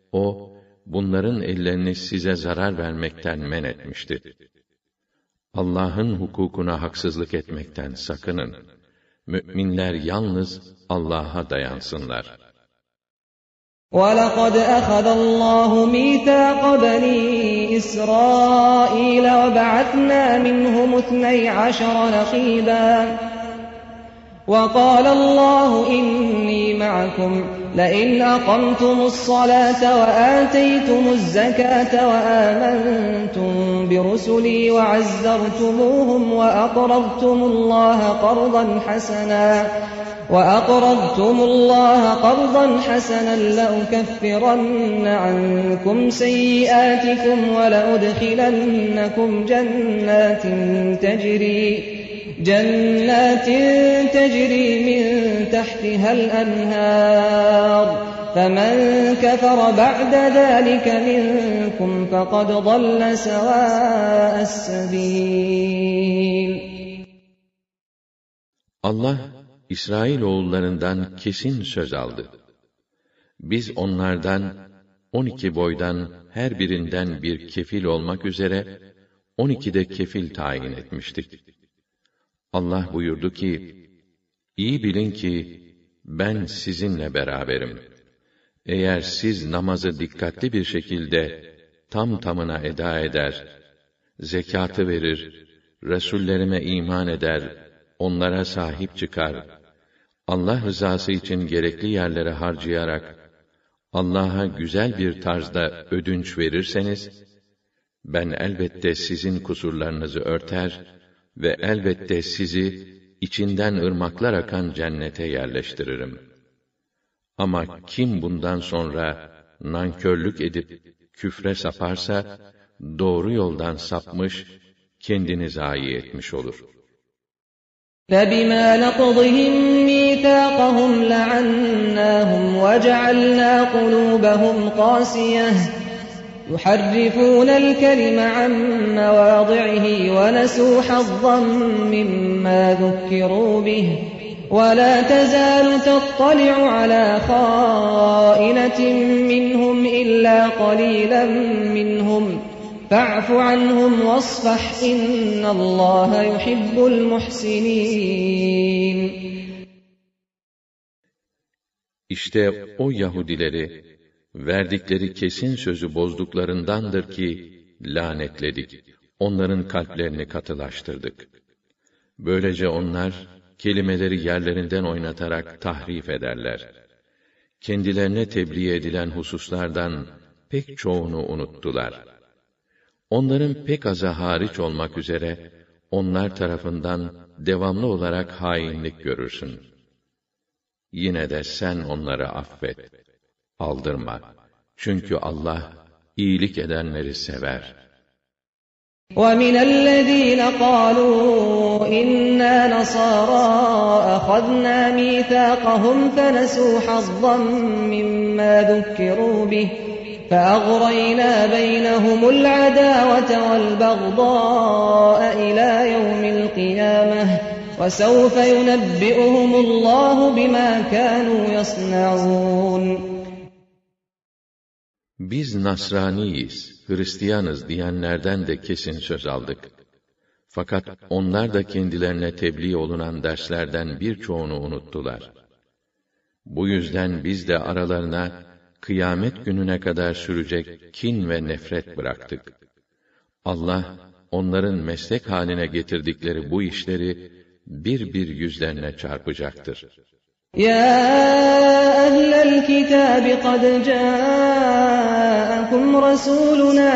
o, bunların ellerini size zarar vermekten men etmişti. Allah'ın hukukuna haksızlık etmekten sakının. Mü'minler yalnız Allah'a dayansınlar. وَلَقَدْ أَخَذَ اللّٰهُ مِيثَاقَ بَنِي إِسْرَائِيلَ وَبَعَثْنَا مِنْهُمُ 12 نَقِيبًا وَقَالَ اللّٰهُ إِنِّي مَعَكُمْ لَئِنْ أَقَمْتُمُ الصَّلَاةَ وَآتَيْتُمُ الزَّكَاةَ وَآمَنْتُمْ بِرُسُلِي وَعَزَّرْتُمُوهُمْ وَأَقْرَضْتُمُ اللّٰهَ قَرْضًا حَسَنًا لَأُكَفِّرَنَّ عَنْكُمْ سَيِّئَاتِكُمْ وَلَأُدْخِلَنَّكُمْ جَنَّاتٍ تَجْرِي مِنْ تَحْتِهَا الْأَنْهَارُ فَمَنْ كَفَرَ بَعْدَ ذَلِكَ مِنْكُمْ فَقَدْ ضَلَّ سَوَاءَ السَّبِيلِ. Allah, İsrailoğullarından kesin söz aldı. Biz onlardan 12 boydan her birinden bir kefil olmak üzere 12 de kefil tayin etmiştik. Allah buyurdu ki, İyi bilin ki ben sizinle beraberim. Eğer siz namazı dikkatli bir şekilde tam tamına eda eder, zekatı verir, Resullerime iman eder, onlara sahip çıkar, Allah rızası için gerekli yerlere harcayarak Allah'a güzel bir tarzda ödünç verirseniz, ben elbette sizin kusurlarınızı örter ve elbette sizi içinden ırmaklar akan cennete yerleştiririm. Ama kim bundan sonra nankörlük edip küfre saparsa, doğru yoldan sapmış, kendini zayi etmiş olur. فَبِمَا نَقْضِهِمْ مِيثَاقَهُمْ لَعَنَّاهُمْ وَجَعَلْنَا قُلُوبَهُمْ قَاسِيَةً يُحَرِّفُونَ الْكَلِمَ عَن مَّوَاضِعِهِ وَنَسُوا حَظًّا مِّمَّا ذُكِّرُوا بِهِ وَلَا تَزَالُ تَطَّلِعُ عَلَى خَائِنَةٍ مِّنْهُمْ إِلَّا قَلِيلًا مِّنْهُمْ فَاعْفُ عَنْهُمْ وَاصْفَحْ إِنَّ اللّٰهَ يُحِبُّ الْمُحْسِنِينَ. İşte o Yahudileri verdikleri kesin sözü bozduklarındandır ki lanetledik. Onların kalplerini katılaştırdık. Böylece onlar kelimeleri yerlerinden oynatarak tahrif ederler. Kendilerine tebliğ edilen hususlardan pek çoğunu unuttular. Onların pek azı hariç olmak üzere onlar tarafından devamlı olarak hainlik görürsün. Yine de sen onları affet, aldırma. Çünkü Allah iyilik edenleri sever. وَمِنَ الَّذ۪ينَ قَالُوا إِنَّا نَصَارَى أَخَذْنَا مِيثَاقَهُمْ فَنَسُوا حَظًّا مِّمَّا ذُكِّرُوا بِهِ فَأَغْرَيْنَا بَيْنَهُمُ الْعَدَاوَةَ وَالْبَغْضَاءَ إِلَى يَوْمِ الْقِيَامَةِ وَسَوْفَ يُنَبِّئُهُمُ اللّٰهُ بِمَا كَانُوا يَصْنَعُونَ. Biz Nasraniyiz, Hristiyanız diyenlerden de kesin söz aldık. Fakat onlar da kendilerine tebliğ olunan derslerden birçoğunu unuttular. Bu yüzden biz de aralarına kıyamet gününe kadar sürecek kin ve nefret bıraktık. Allah, onların meslek haline getirdikleri bu işleri bir bir yüzlerine çarpacaktır. يَا أَهْلَ الْكِتَابِ قَدْ جَاءَكُمْ رَسُولُنَا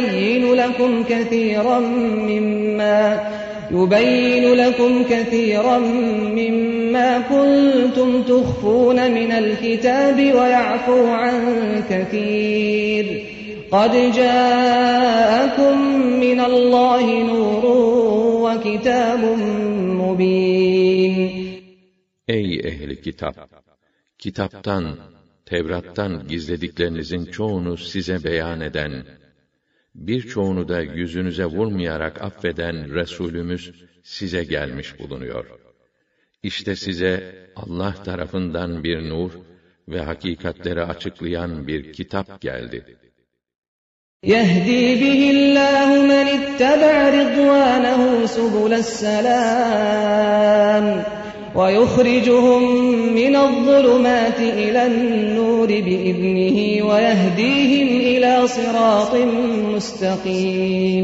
يُبَيِّنُ لَكُمْ كَثِيرًا مِّمَّا كُنتُمْ تُخْفُونَ مِنَ الْكِتَابِ وَيَعْفُو عَن كَثِيرٍ قَدْ جَاءَكُم مِّنَ اللّٰهِ نُورٌ وَكِتَابٌ مُّبِينٌ. Ey ehli kitap! Kitaptan, Tevrat'tan gizlediklerinizin çoğunu size beyan eden, birçoğunu da yüzünüze vurmayarak affeden Resulümüz size gelmiş bulunuyor. İşte size Allah tarafından bir nur ve hakikatleri açıklayan bir kitap geldi. يَهْدِي بِهِ اللّٰهُ مَنِ اتَّبَعَ رِضْوَانَهُ سُبُلَ السَّلَامِ وَيُخْرِجُهُم مِّنَ الظُّلُمَاتِ إِلَى النُّورِ بِإِذْنِهِ وَيَهْدِيهِمْ إِلَى صِرَاطٍ مُّسْتَقِيمٍ.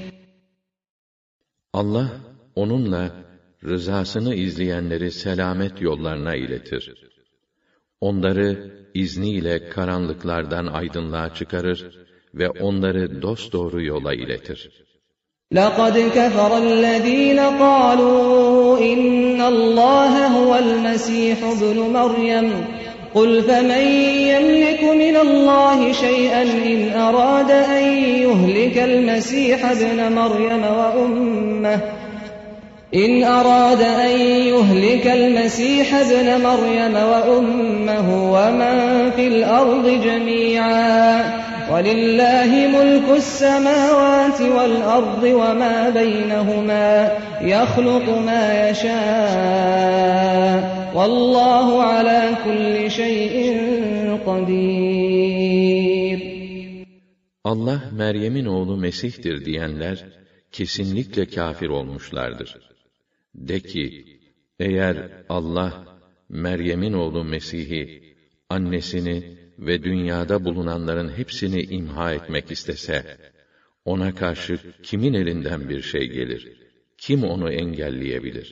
Allah onunla rızasını izleyenleri selamet yollarına iletir. Onları izniyle karanlıklardan aydınlığa çıkarır ve onları dosdoğru yola iletir. لَقَدْ كَفَرَ الَّذ۪ينَ قَالُوا اِنَّ اللّٰهَ هُوَ الْمَس۪يحُ ابْنُ مَرْيَمَ قُلْ فَمَنْ يَمْلِكُ مِنَ اللّٰهِ شَيْئًا إِنْ أَرَادَ أَنْ يُهْلِكَ الْمَس۪يحَ ابْنَ مَرْيَمَ وَأُمَّهُ وَمَنْ فِي الْأَرْضِ جَمِيعًا وَلِلَّهِ مُلْكُ السَّمَاوَاتِ وَالْأَرْضِ وَمَا بَيْنَهُمَا يَخْلُقُ مَا يَشَاءُ وَاللّٰهُ عَلَى كُلِّ شَيْءٍ قَدِيرٌ. Allah Meryem'in oğlu Mesih'tir diyenler kesinlikle kâfir olmuşlardır. De ki, eğer Allah Meryem'in oğlu Mesih'i, annesini ve dünyada bulunanların hepsini imha etmek istese, ona karşı kimin elinden bir şey gelir? Kim onu engelleyebilir?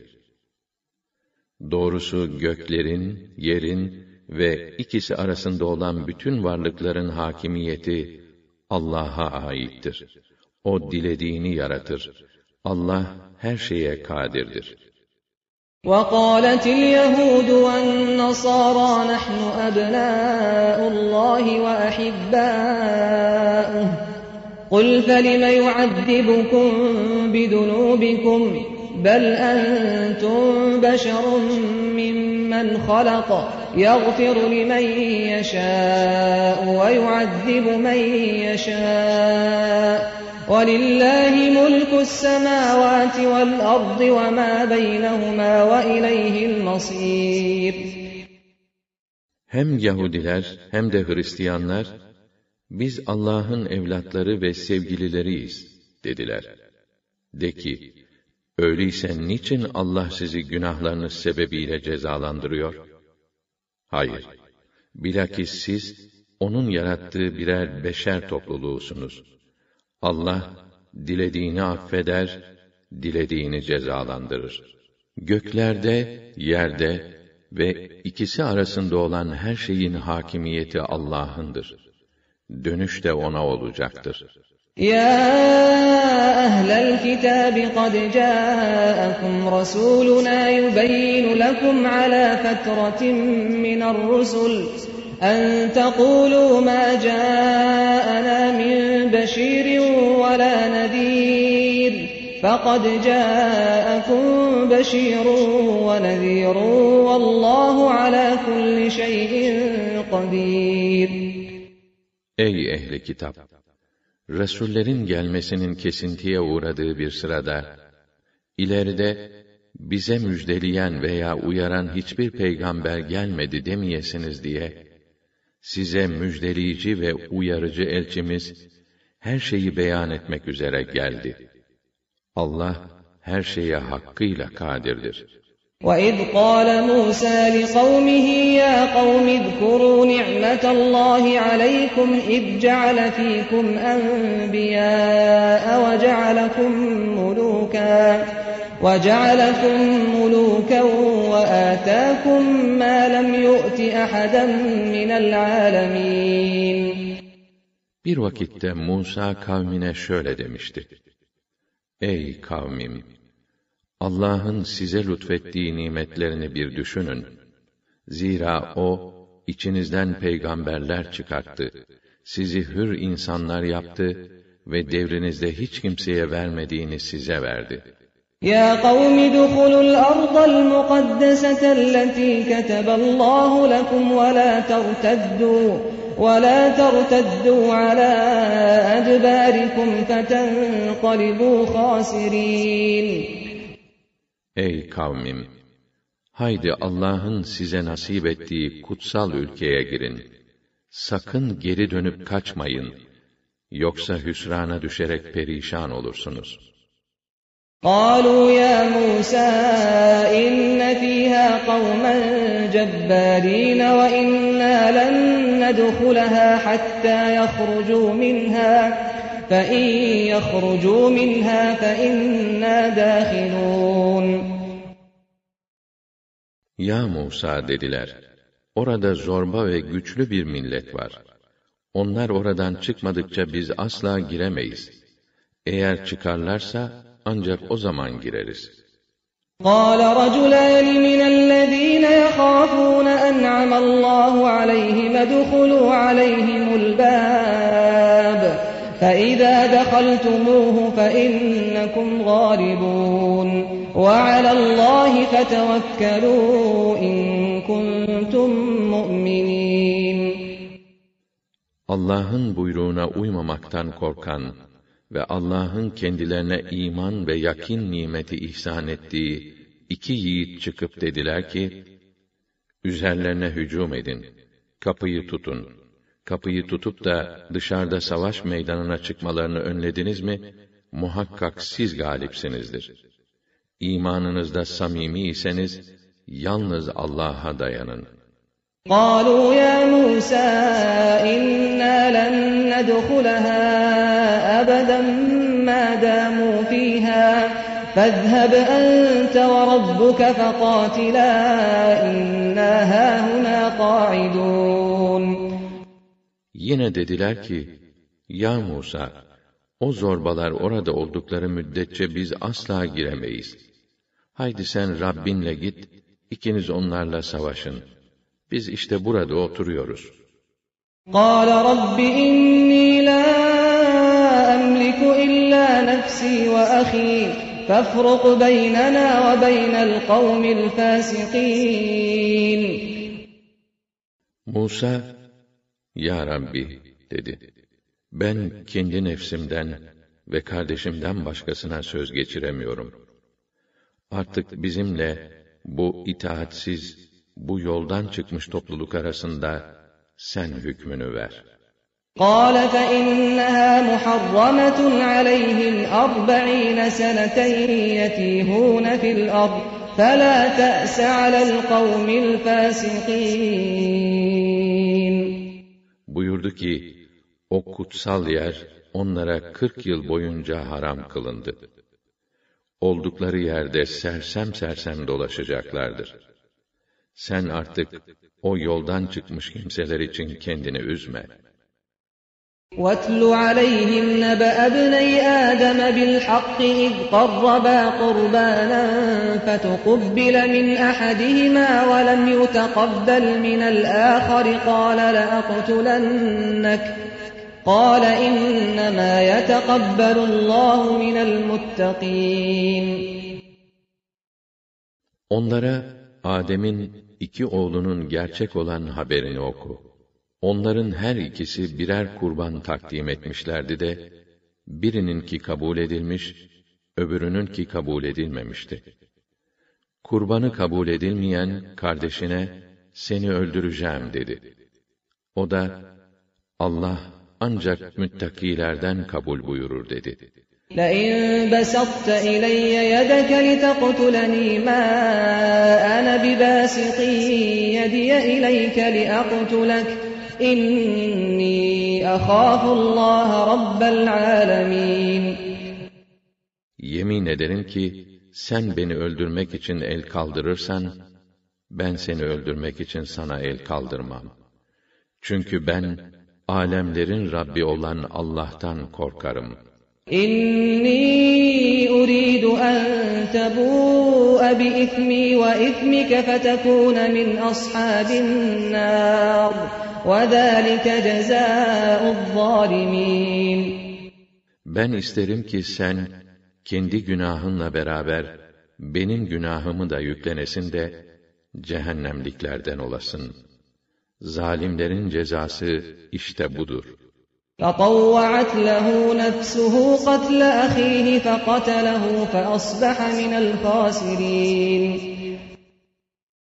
Doğrusu göklerin, yerin ve ikisi arasında olan bütün varlıkların hakimiyeti Allah'a aittir. O dilediğini yaratır. Allah her şeye kadirdir. وَقَالَتِ الْيَهُودُ وَالنَّصَارَى نَحْنُ أَبْنَاءُ اللّٰهِ وَأَحِبَّاؤُهُ قُلْ فَلِمَ يُعَذِّبُكُم بِذُنُوبِكُمْ بَلْ أَنْتُمْ بَشَرٌ مِّمَّنْ خَلَقَ يَغْفِرُ لِمَن يَشَاءُ وَيُعَذِّبُ مَن يَشَاءُ وَلِلَّهِ مُلْكُ السَّمَاوَاتِ وَالْأَرْضِ وَمَا بَيْنَهُمَا وَإِلَيْهِ الْمَصِيرُ. Hem Yahudiler hem de Hristiyanlar, biz Allah'ın evlatları ve sevgilileriyiz dediler. De ki, öyleyse niçin Allah sizi günahlarınız sebebiyle cezalandırıyor? Hayır, bilakis siz, onun yarattığı birer beşer topluluğusunuz. Allah, dilediğini affeder, dilediğini cezalandırır. Göklerde, yerde ve ikisi arasında olan her şeyin hakimiyeti Allah'ındır. Dönüş de ona olacaktır. يَا أَهْلَ الْكِتَابِ قَدْ جَاءَكُمْ رَسُولُنَا يُبَيِّنُ لَكُمْ عَلَى فَتْرَةٍ مِّنَ الرُّسُلِ أَن تَقُولُوا مَا جَاءَنَا مِن بَشِيرٍ وَلَا نَذِيرٍ فَقَدْ جَاءَكُم بَشِيرٌ وَنَذِيرٌ وَاللّٰهُ عَلَى كُلِّ شَيْءٍ قَدِيرٌ. Ey ehli kitap! Resullerin gelmesinin kesintiye uğradığı bir sırada, ileride bize müjdeleyen veya uyaran hiçbir peygamber gelmedi demeyesiniz diye, size müjdeleyici ve uyarıcı elçimiz, her şeyi beyan etmek üzere geldi. Allah, her şeye hakkıyla kadirdir. وَإِذْ قَالَ مُوسَى لِقَوْمِهِ يَا قَوْمِ اذْكُرُوا نِعْمَةَ اللّٰهِ عَلَيْكُمْ إِذْ جَعَلَ فِيكُمْ أَنْبِيَاءَ وَجَعَلَكُمْ مُلُوكًا وَآتَاكُمْ مَا لَمْ يُؤْتِ أَحَدًا مِنَ الْعَالَمِينَ. Bir vakitte Musa kavmine şöyle demişti: Ey kavmim! Allah'ın size lütfettiği nimetlerini bir düşünün. Zira O, içinizden peygamberler çıkarttı, sizi hür insanlar yaptı ve devrinizde hiç kimseye vermediğini size verdi. يَا قَوْمِ ادْخُلُوا الْأَرْضَ الْمُقَدَّسَةَ الَّتِي كَتَبَ اللّٰهُ لَكُمْ وَلَا تَرْتَدُّوا عَلَى أَدْبَارِكُمْ فَتَنْقَلِبُوا خَاسِرِينَ. Ey kavmim! haydi Allah'ın size nasip ettiği kutsal ülkeye girin. Sakın geri dönüp kaçmayın. Yoksa hüsrana düşerek perişan olursunuz. قالوا يا موسى إن فيها قوما جبارين وإنا لن ندخلها حتى يخرجوا منها فإن يخرجوا منها فإنا داخلون. Ya Musa dediler, orada zorba ve güçlü bir millet var. Onlar oradan çıkmadıkça biz asla giremeyiz. Eğer çıkarlarsa ancak o zaman gireriz. قال رجلان من الذين يخافون أنعم الله عليهم ادخلوا عليهم الباب فإذا دخلتموه فإنكم غالبون وعلى الله فتوكلوا إن كنتم مؤمنين. Allah'ın buyruğuna uymamaktan korkan ve Allah'ın kendilerine iman ve yakin nimeti ihsan ettiği iki yiğit çıkıp dediler ki, üzerlerine hücum edin, kapıyı tutun. Kapıyı tutup da dışarıda savaş meydanına çıkmalarını önlediniz mi, muhakkak siz galipsinizdir. İmanınızda samimi iseniz, yalnız Allah'a dayanın. قالوا يا موسى إنا لن ندخلها أبدا ما داموا فيها فاذهب أنت وربك فقاتلا إنا هاهنا قاعدون. Yine dediler ki, ya Musa, o zorbalar orada oldukları müddetçe biz asla giremeyiz. Haydi sen Rabbinle git, ikiniz onlarla savaşın. Biz işte burada oturuyoruz. قال رب إني لا أملك إلا نفسي وأخي فافرق بيننا وبين القوم الفاسقين. Musa, ya Rabbi dedi, ben kendi nefsimden ve kardeşimden başkasına söz geçiremiyorum. Artık bizimle bu itaatsiz, bu yoldan çıkmış topluluk arasında sen hükmünü ver. قال فإنها محرمة عليهم 40 سنة يتيهون في الأرض فلا تأس على القوم الفاسقين. Buyurdu ki, o kutsal yer onlara 40 yıl boyunca haram kılındı. Oldukları yerde sersem sersem dolaşacaklardır. Sen artık o yoldan çıkmış kimseler için kendini üzme. وَاتْلُ عَلَيْهِمْ نَبَأَ ابْنَيْ آدَمَ بِالْحَقِّ إِذْ قَرَّبَا قُرْبَانًا فَتُقُبِّلَ مِنْ أَحَدِهِمَا وَلَمْ يُتَقَبَّلْ مِنَ الْآخَرِ قَالَ لَأَقْتُلَنَّكَ قَالَ إِنَّمَا يَتَقَبَّلُ اللّٰهُ مِنَ الْمُتَّقِينَ. Onlara Adem'in iki oğlunun gerçek olan haberini oku. Onların her ikisi birer kurban takdim etmişlerdi de, birininki kabul edilmiş, öbürününki kabul edilmemişti. Kurbanı kabul edilmeyen kardeşine, seni öldüreceğim dedi. O da, Allah ancak müttakilerden kabul buyurur dedi. لَئِن بَسَطْتَ إِلَيَّ يَدَكَ لِتَقْتُلَنِي مَا أَنَا بِبَاسِطٍ يَدِيَ إِلَيْكَ لِأَقْتُلَكَ إِنِّي أَخَافُ اللّٰهَ رَبَّ الْعَالَمِينَ. Yemin ederim ki, sen beni öldürmek için el kaldırırsan, ben seni öldürmek için sana el kaldırmam. Çünkü ben, alemlerin Rabbi olan Allah'tan korkarım. إِنِّي أُرِيدُ أَن تَبُوءَ بِإِثْمِي وَإِثْمِكَ فَتَكُونَ مِنْ أَصْحَابِ النَّارِ وَذَٰلِكَ جَزَاءُ الظَّالِمِينَ. Ben isterim ki sen, kendi günahınla beraber, benim günahımı da yüklenesin de, cehennemliklerden olasın. Zalimlerin cezası işte budur. فَطَوَّعَتْ لَهُ نَفْسُهُ قَتْلَ أَخِيهِ فَقَتَلَهُ فَأَصْبَحَ مِنَ الْخَاسِرِينَ.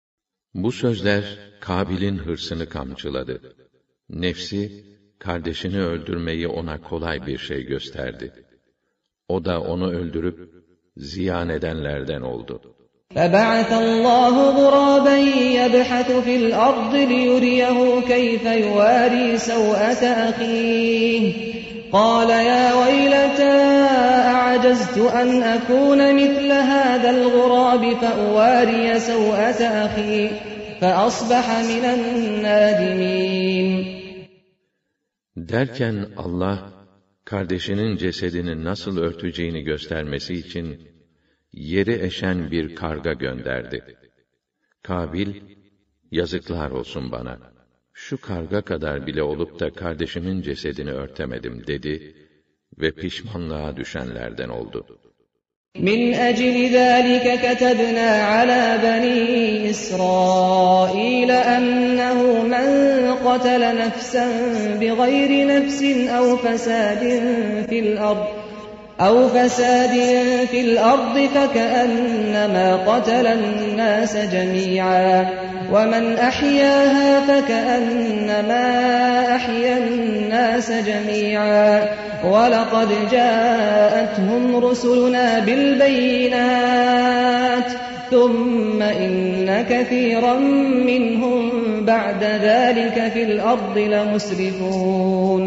Bu sözler Kabil'in hırsını kamçıladı. Nefsi, kardeşini öldürmeyi ona kolay bir şey gösterdi. O da onu öldürüp ziyan edenlerden oldu. فَبَعَثَ اللّٰهُ غُرَابًا يَبْحَثُ فِي الْأَرْضِ لِيُرِيَهُ كَيْفَ يُوَارِي سَوْءَةَ أَخِيهِ قَالَ يَا وَيْلَتَا أَعَجَزْتُ أَنْ أَكُونَ مِثْلَ هَذَا الْغُرَابِ فَأُوَارِيَ سَوْءَةَ أَخِي فَأَصْبَحَ مِنَ النَّادِمِينَ Derken Allah, kardeşinin cesedini nasıl örteceğini göstermesi için, yeri eşen bir karga gönderdi. Kabil, yazıklar olsun bana, şu karga kadar bile olup da kardeşimin cesedini örtemedim dedi ve pişmanlığa düşenlerden oldu. مِنْ أَجْلِ ذَٰلِكَ كَتَبْنَا عَلَى بَنِي إِسْرَائِيلَ أَنَّهُ مَنْ قَتَلَ نَفْسًا بِغَيْرِ نَفْسٍ أَوْ فَسَادٍ فِي الْأَرْضِ فَكَأَنَّمَا قَتَلَ النَّاسَ جَمِيعًا وَمَنْ أَحْيَاهَا فَكَأَنَّمَا أَحْيَا النَّاسَ جَمِيعًا وَلَقَدْ جَاءَتْهُمْ رُسُلُنَا بِالْبَيِّنَاتِ ثُمَّ إِنَّ كَثِيرًا مِّنْهُمْ بَعْدَ ذَٰلِكَ فِي الْأَرْضِ لَمُسْرِفُونَ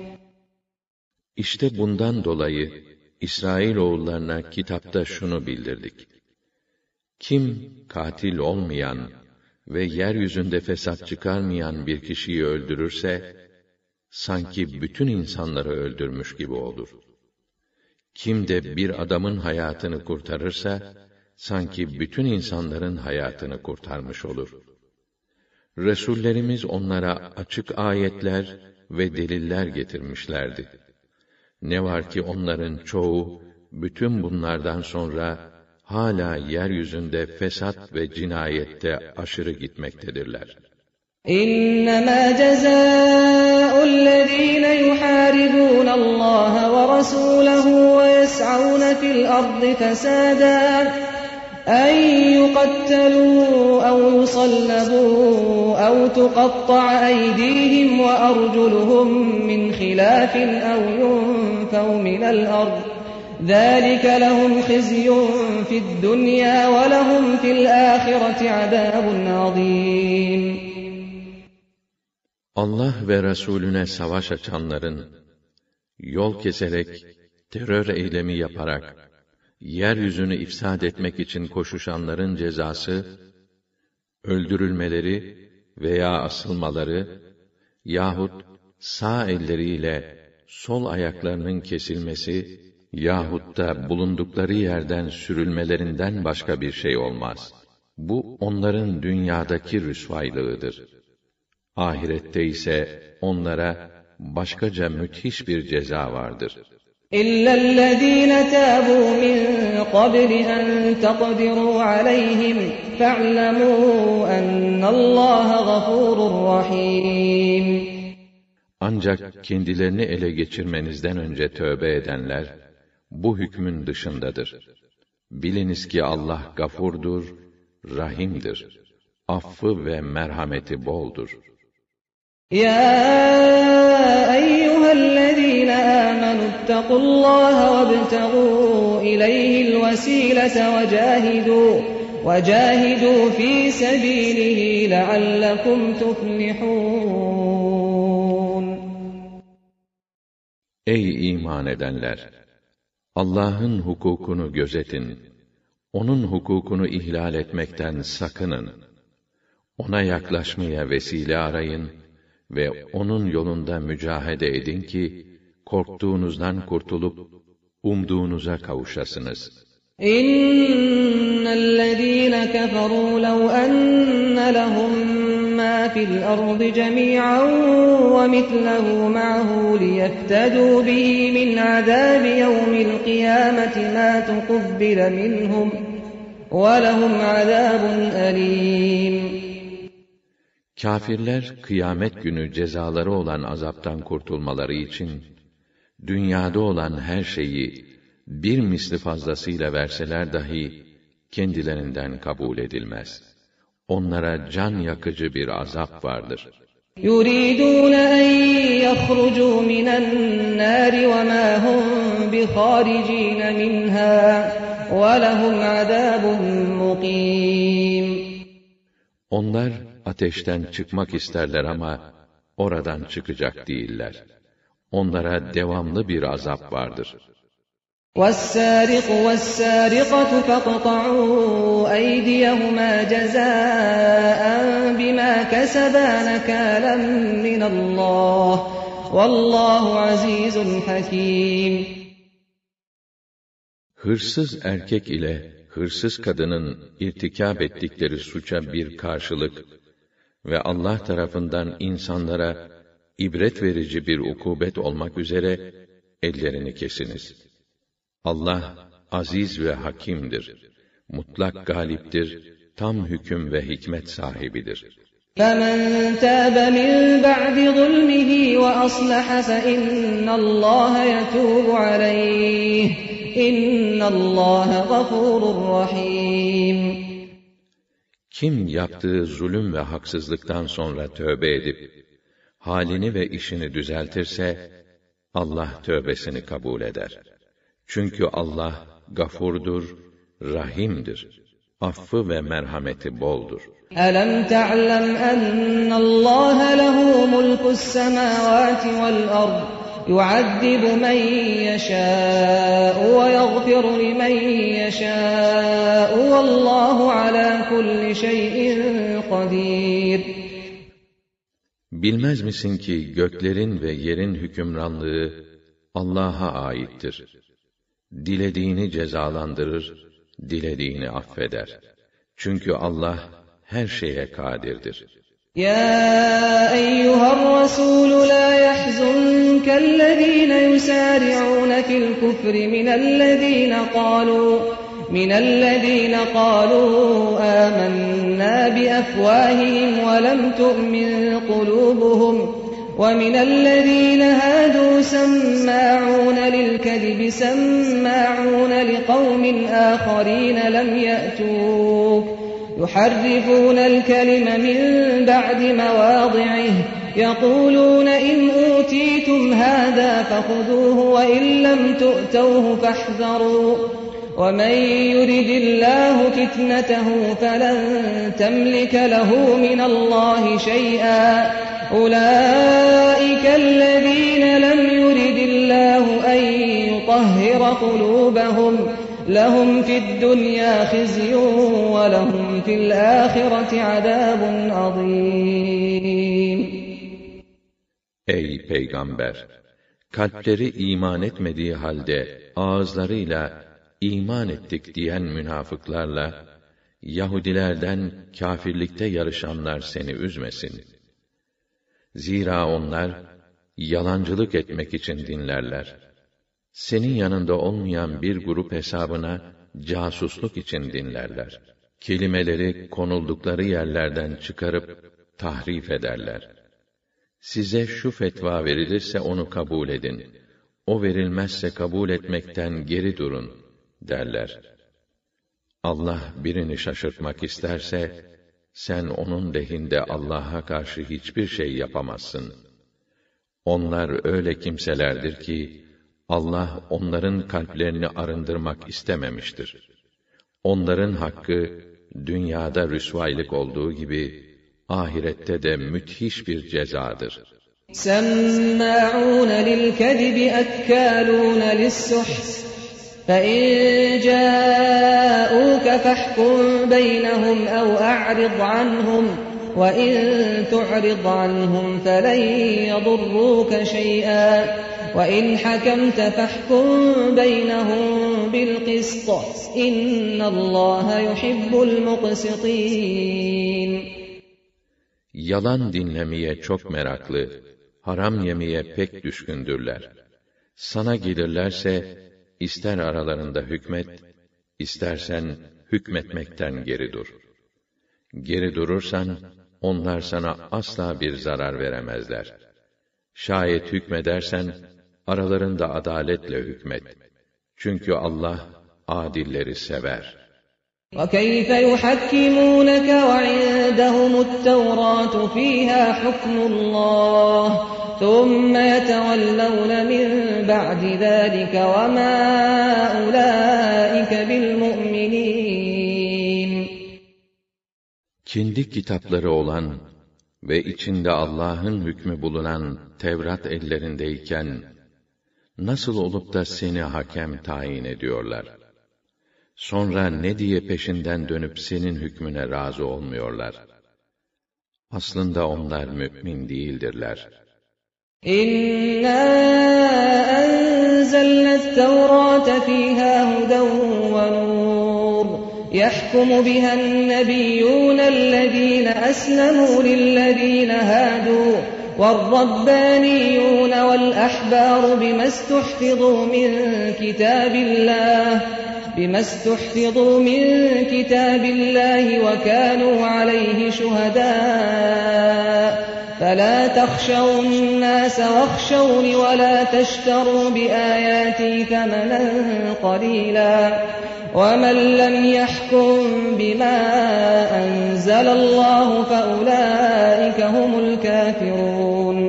İşte bundan dolayı İsrailoğullarına kitapta şunu bildirdik. Kim katil olmayan ve yeryüzünde fesat çıkarmayan bir kişiyi öldürürse, sanki bütün insanları öldürmüş gibi olur. Kim de bir adamın hayatını kurtarırsa, sanki bütün insanların hayatını kurtarmış olur. Resullerimiz onlara açık ayetler ve deliller getirmişlerdi. Ne var ki onların çoğu, bütün bunlardan sonra, hala yeryüzünde fesat ve cinayette aşırı gitmektedirler. İnnemâ cezâ'ullezîne yuhâribûnallâhe ve rasûlehu ve yes'avne fil ardı fesâdâ en yuqattalû ev yusallabû ev tuqatta'a eydîhim ve arculuhum min khilâfin ev yunfev minel ard. ذَٰلِكَ لَهُمْ خِزْيٌ فِي الدُّنْيَا وَلَهُمْ فِي الْآخِرَةِ عَذَابٌ عَظِيمٌ Allah ve Resulüne savaş açanların, yol keserek, terör eylemi yaparak, yeryüzünü ifsad etmek için koşuşanların cezası, öldürülmeleri veya asılmaları yahut sağ elleriyle sol ayaklarının kesilmesi yahut da bulundukları yerden sürülmelerinden başka bir şey olmaz. Bu onların dünyadaki rüsvaylığıdır. Ahirette ise onlara başkaca müthiş bir ceza vardır. İllellezîne tâbû min qabli en teqdirû aleyhim fe'lemû ennallâhe gafûrur rahîm. Ancak kendilerini ele geçirmenizden önce tövbe edenler, bu hükmün dışındadır. Biliniz ki Allah gafurdur, rahimdir. Affı ve merhameti boldur. Ya eyyühellezîne âmenüttequllâhe vebtegû ileyhil vesîlete vecâhidû fî sebîlihi leallekum tuflihûn. Ey iman edenler! Allah'ın hukukunu gözetin, onun hukukunu ihlal etmekten sakının. Ona yaklaşmaya vesile arayın ve onun yolunda mücahede edin ki, korktuğunuzdan kurtulup, umduğunuza kavuşasınız. İnnellezîne keferû lev enne lehum mâ fil ardı cemî'an ve mitlehu ma'hu liyeftedû bihi min azâbi yevmil kıyâmeti mâ tukubbile minhum ve lehum azâbun elîm. Kâfirler, kıyamet günü cezaları olan azaptan kurtulmaları için, dünyada olan her şeyi, bir misli fazlasıyla verseler dahi, kendilerinden kabul edilmez. onlara can yakıcı bir azap vardır. يُرِيدُونَ أَنْ يَخْرُجُوا مِنَ النَّارِ وَمَا هُمْ بِخَارِجِينَ مِنْهَا وَلَهُمْ عَذَابٌ مُقِيمٌ. Onlar ateşten çıkmak isterler ama oradan çıkacak değiller. Onlara devamlı bir azap vardır. وَالسَّارِقُ وَالسَّارِقَةُ فَاقْطَعُوا أَيْدِيَهُمَا جَزَاءً بِمَا كَسَبَا نَكَالًا مِنَ اللّٰهِ وَاللّٰهُ عَزِيزٌ حَكِيمٌ. Hırsız erkek ile hırsız kadının irtikâb ettikleri suça bir karşılık ve Allah tarafından insanlara ibret verici bir ukubet olmak üzere ellerini kesiniz. Allah aziz ve hakimdir. Mutlak galiptir, tam hüküm ve hikmet sahibidir. فَمَنْ تَابَ مِنْ بَعْدِ ظُلْمِهِ وَأَصْلَحَ فَإِنَّ اللّٰهَ يَتُوبُ عَلَيْهِ إِنَّ اللّٰهَ غَفُورٌ رَحِيمٌ. Kim yaptığı zulüm ve haksızlıktan sonra tövbe edip halini ve işini düzeltirse Allah tövbesini kabul eder. Çünkü Allah gafurdur, rahimdir. Affı ve merhameti boldur. أَلَمْ تَعْلَمْ أَنَّ اللّٰهَ لَهُ مُلْكُ السَّمَاوَاتِ وَالْأَرْضِ يُعَذِّبُ مَنْ يَشَاءُ وَيَغْفِرُ لِمَنْ يَشَاءُ وَاللّٰهُ عَلَى كُلِّ شَيْءٍ قَدِيرٌ. Bilmez misin ki göklerin ve yerin hükümranlığı Allah'a aittir. Dilediğini cezalandırır, dilediğini affeder. Çünkü Allah her şeye kadirdir. يَا أَيُّهَا الرَّسُولُ لَا يَحْزُنكَ الَّذِينَ يُسَارِعُونَ فِي الْكُفْرِ مِنَ الَّذِينَ قَالُوا آمَنَّا بِأَفْوَاهِهِمْ وَلَمْ تُؤْمِنْ قُلُوبُهُمْ وَمِنَ الَّذِينَ هَادُوا سَمَّاعُونَ لِلْكَذِبِ سَمَّاعُونَ لِقَوْمٍ آخَرِينَ لَمْ يَأْتُوكَ يُحَرِّفُونَ الْكَلِمَ مِنْ بَعْدِ مَوَاضِعِهِ يَقُولُونَ إِنْ أُوتِيتُمْ هَذَا فَخُذُوهُ وَإِنْ لَمْ تُؤْتَوْهُ فَاحْذَرُوا وَمَنْ يُرِدِ اللَّهُ فِتْنَتَهُ فَلَنْ تَمْلِكَ لَهُ مِنَ اللَّهِ شَيْئًا أُولَٰئِكَ الَّذِينَ لَمْ يُرِدِ اللَّهُ أَنْ يُطَهِّرَ قُلُوبَهُمْ لَهُمْ فِي الدُّنْيَا خِزْيٌ وَلَهُمْ فِي الْآخِرَةِ عَذَابٌ عَظِيمٌ. Ey Peygamber! Kalpleri iman etmediği halde ağızlarıyla iman ettik diyen münafıklarla Yahudilerden kâfirlikte yarışanlar seni üzmesin. Zira onlar yalancılık etmek için dinlerler. Senin yanında olmayan bir grup hesabına casusluk için dinlerler. Kelimeleri konuldukları yerlerden çıkarıp tahrif ederler. Size şu fetva verilirse onu kabul edin. O verilmezse kabul etmekten geri durun derler. Allah birini şaşırtmak isterse sen onun lehinde Allah'a karşı hiçbir şey yapamazsın. Onlar öyle kimselerdir ki Allah onların kalplerini arındırmak istememiştir. Onların hakkı dünyada rüsvaylık olduğu gibi ahirette de müthiş bir cezadır. سَمَّاعُونَ لِلْكَذِبِ أَكَّالُونَ لِلسُّحْتِ فَإِنْ جَاءُوكَ فَاحْكُمْ بَيْنَهُمْ أَوْ أَعْرِضْ عَنْهُمْ وَإِنْ تُعْرِضْ عَنْهُمْ فَلَنْ يَضُرُّوكَ شَيْئًا وَإِنْ حَكَمْتَ فَاحْكُمْ بَيْنَهُمْ بِالْقِسْطِ إِنَّ اللّٰهَ يُحِبُّ الْمُقْسِطِينَ. Yalan dinlemeye çok meraklı, haram yemeye pek düşkündürler. Sana gelirlerse, ister aralarında hükmet, istersen hükmetmekten geri dur. Geri durursan, onlar sana asla bir zarar veremezler. Şayet hükmedersen, aralarında adaletle hükmet. Çünkü Allah, adilleri sever. وَكَيْفَ يُحَكِّمُونَكَ وَعِندَهُمُ التَّوْرَاةُ فِيهَا حُكْمُ اللَّهِ ثُمَّ يَتَوَلَّوْنَ مِنْ بَعْدِ ذَلِكَ وَمَا أُولَٰئِكَ بِالْمُؤْمِنِينَ Kendi kitapları olan ve içinde Allah'ın hükmü bulunan Tevrat ellerindeyken, nasıl olup da seni hakem tayin ediyorlar? Sonra ne diye peşinden dönüp senin hükmüne razı olmuyorlar? Aslında onlar mümin değildirler. İnna enzelne't-Tevrate fîhâ huden ve nur. Yahkumu biha'n-nebiyyûnellezîne eslemû lillezîne hâdû. وَالرَّبَّانِيُّونَ وَالْأَحْبَارُ بِمَا اسْتُحْفِظُوا مِنْ كِتَابِ اللَّهِ وَكَانُوا عَلَيْهِ شُهَدَاءَ فَلَا تَخْشَوُا النَّاسَ وَاخْشَوْنِ وَلَا تَشْتَرُوا بِآيَاتِي ثَمَنًا قَلِيلًا وَمَنْ لَمْ يَحْكُمْ بِمَا أَنْزَلَ اللَّهُ فَأُولَٰئِكَ هُمُ الْكَافِرُونَ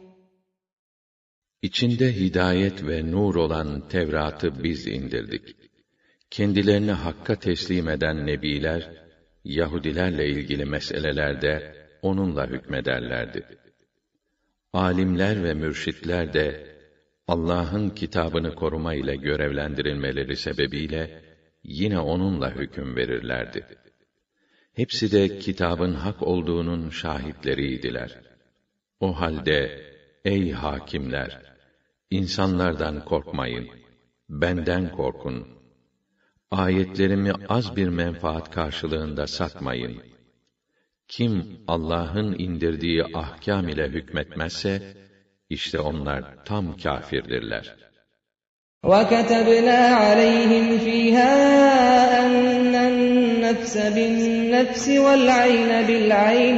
İçinde hidayet ve nur olan Tevrat'ı biz indirdik. Kendilerini Hakk'a teslim eden nebiler, Yahudilerle ilgili meselelerde onunla hükmederlerdi. Alimler ve mürşitler de Allah'ın kitabını koruma ile görevlendirilmeleri sebebiyle yine onunla hüküm verirlerdi. Hepsi de kitabın hak olduğunun şahitleriydiler. O halde ey hakimler, insanlardan korkmayın, benden korkun. Ayetlerimi az bir menfaat karşılığında satmayın. Kim Allah'ın indirdiği ahkâm ile hükmetmezse, işte onlar tam kâfirdirler. وَكَتَبْنَا عَلَيْهِمْ فِيهَا أَنَّ النَّفْسَ بِالنَّفْسِ وَالْعَيْنَ بِالْعَيْنِ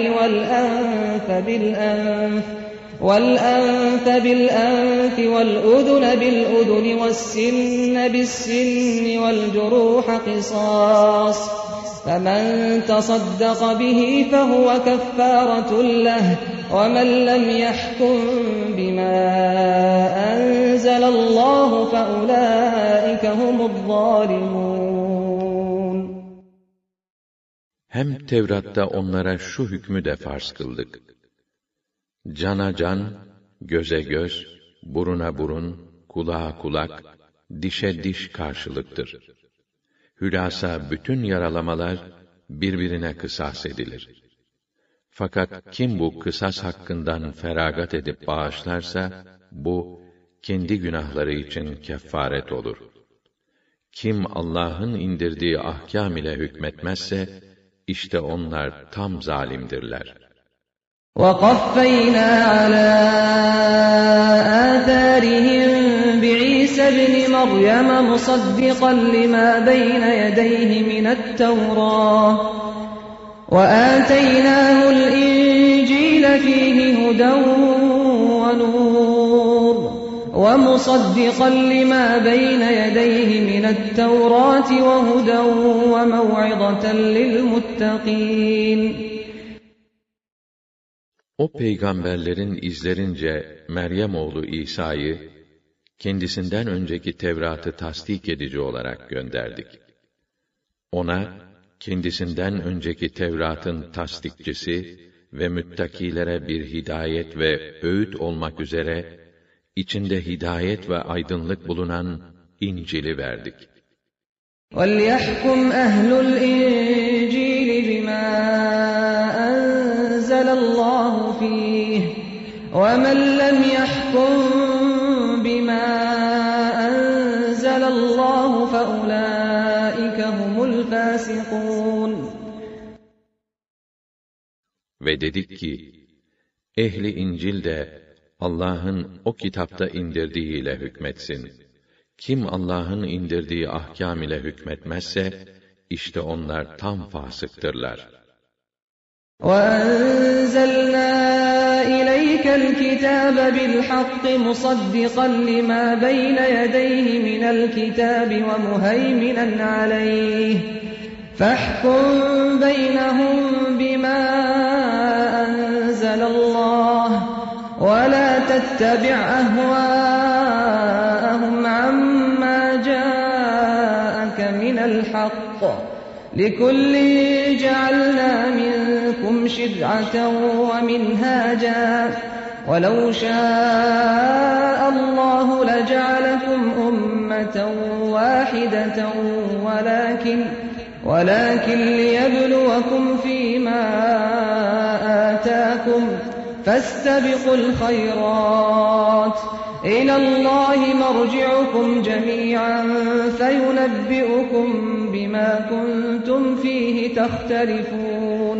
وَالْأَنفَ بِالْأَنفِ وَالْأُذُنَ بِالْأُذُنِ وَالسِّنَّ بِالسِّنِّ وَالْجُرُوحَ قِصَاصٌ فَمَنْ تَصَدَّقَ بِهِ فَهُوَ كَفَّارَةٌ لَهُ وَمَنْ لَمْ يَحْكُمْ بِمَا أَنْزَلَ اللَّهُ فَأُولَٰئِكَ هُمُ الظَّالِمُونَ Hem Tevrat'ta onlara şu hükmü de farz kıldık. Cana can, göze göz, buruna burun, kulağa kulak, dişe diş karşılıktır. Hülasa bütün yaralamalar birbirine kısas edilir. Fakat kim bu kısas hakkından feragat edip bağışlarsa, bu kendi günahları için kefaret olur. Kim Allah'ın indirdiği ahkâm ile hükmetmezse, işte onlar tam zalimdirler. وَقَفَّيْنَا عَلَى آثَارِهِمْ بِعِيسَى ابْنِ مَرْيَمَ مُصَدِّقًا لِمَا بَيْنَ يَدَيْهِ مِنَ التَّوْرَاةِ وَآتَيْنَاهُ الْإِنْجِيلَ فِيهِ هُدًى وَنُورٌ وَمُصَدِّقًا لِمَا بَيْنَ يَدَيْهِ مِنَ التَّوْرَاةِ وَهُدًى وَمَوْعِظَةً لِلْمُتَّقِينَ O peygamberlerin izlerince Meryem oğlu İsa'yı kendisinden önceki Tevrat'ı tasdik edici olarak gönderdik. Ona kendisinden önceki Tevrat'ın tasdikçisi ve müttakilere bir hidayet ve öğüt olmak üzere içinde hidayet ve aydınlık bulunan İncil'i verdik. وَلْيَحْكُمْ أَهْلُ الْإِنْجِيلِ بِمَا أَنْزَلَ اللَّهُ فِيهِ وَمَنْ لَمْ يَحْكُمْ بِمَا أَنْزَلَ اللَّهُ فَأُولَٰئِكَ هُمُ الْفَاسِقُونَ Ve dedik ki, ehli İncil de Allah'ın o kitapta indirdiğiyle hükmetsin. Kim Allah'ın indirdiği ahkâm ile hükmetmezse, işte onlar tam fasıktırlar. وَأَنزَلْنَا إِلَيْكَ الْكِتَابَ بِالْحَقِّ مُصَدِّقًا لِمَا بَيْنَ يَدَيْهِ مِنَ الْكِتَابِ وَمُهَيْمِنًا عَلَيْهِ فَاحْكُمْ بَيْنَهُمْ بِمَا أَنزَلَ اللّٰهُ وَلَا تَتَّبِعْ أَهْوَاءَهُمْ عَمَّا جَاءَكَ مِنَ الْحَقِّ لِكُلٍّ جَعَلْنَا مِنكُمْ شِرْعَةً وَمِنْهَاجًا وَلَوْ شَاءَ اللّٰهُ لَجَعَلَكُمْ أُمَّةً وَاحِدَةً وَلَكِنْ لِيَبْلُوَكُمْ فِيمَا آتَاكُمْ فَاسْتَبِقُوا الْخَيْرَاتِ إِلَى اللّٰهِ مَرْجِعُكُمْ جَمِيعًا فَيُنَبِّئُكُم بِمَا كُنتُمْ فِيهِ تَخْتَلِفُونَ.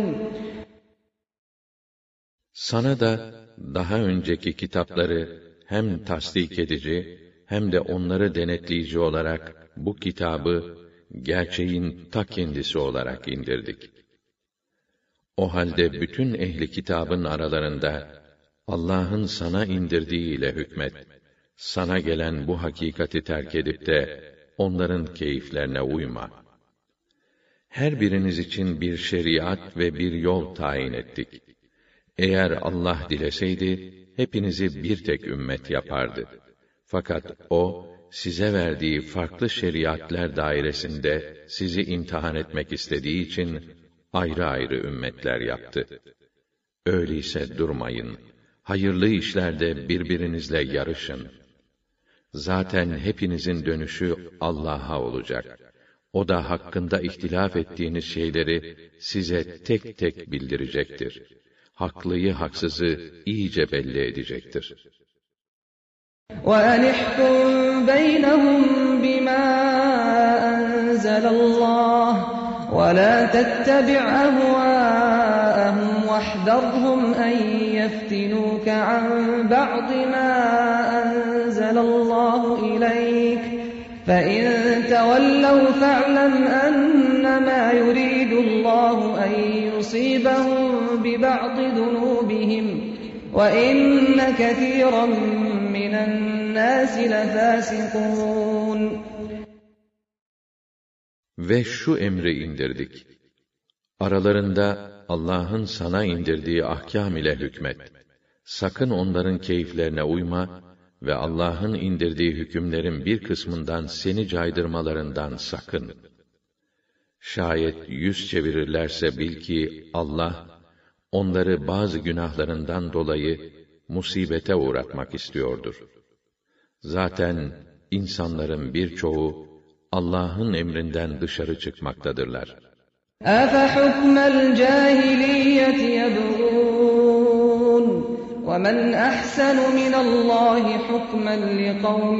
Sana da daha önceki kitapları hem tasdik edici hem de onları denetleyici olarak bu kitabı gerçeğin ta kendisi olarak indirdik. O halde bütün ehli kitabın aralarında Allah'ın sana indirdiğiyle hükmet. Sana gelen bu hakikati terk edip de onların keyiflerine uyma. Her biriniz için bir şeriat ve bir yol tayin ettik. Eğer Allah dileseydi, hepinizi bir tek ümmet yapardı. Fakat O, size verdiği farklı şeriatler dairesinde sizi imtihan etmek istediği için ayrı ayrı ümmetler yaptı. Öyleyse durmayın, hayırlı işlerde birbirinizle yarışın. Zaten hepinizin dönüşü Allah'a olacak. O da hakkında ihtilaf ettiğiniz şeyleri size tek tek bildirecektir. Haklıyı haksızı iyice belli edecektir. وَأَنِحْكُمْ بَيْنَهُمْ بِمَا أَنزَلَ اللّٰهُ وَلَا تَتَّبِعْ أَهْوَاءَهُمْ وَاحْذَرْهُمْ أَنْ يَفْتِنُوكَ عَنْ بَعْضِ مَا أَنزَلَ اللّٰهُ إِلَيْكَ فَإِنْ تَوَلَّوْا فَاعْلَمْ أَنَّمَا يُرِيدُ اللّٰهُ أَنْ يُصِيبَهُمْ بِبَعْضِ ذُنُوبِهِمْ وَإِنَّ كَثِيرًا مِنَ النَّاسِ لَفَاسِقُونَ. Ve şu emri indirdik. Aralarında Allah'ın sana indirdiği ahkâm ile hükmet. Sakın onların keyiflerine uyma ve Allah'ın indirdiği hükümlerin bir kısmından seni caydırmalarından sakın. Şayet yüz çevirirlerse bil ki Allah, onları bazı günahlarından dolayı musibete uğratmak istiyordur. Zaten insanların birçoğu Allah'ın emrinden dışarı çıkmaktadırlar. أَفَحُكْمَ الْجَاهِلِيَّةِ يَبْغُونَ وَمَنْ أَحْسَنُ مِنَ اللّٰهِ حُكْمًا لِقَوْمٍ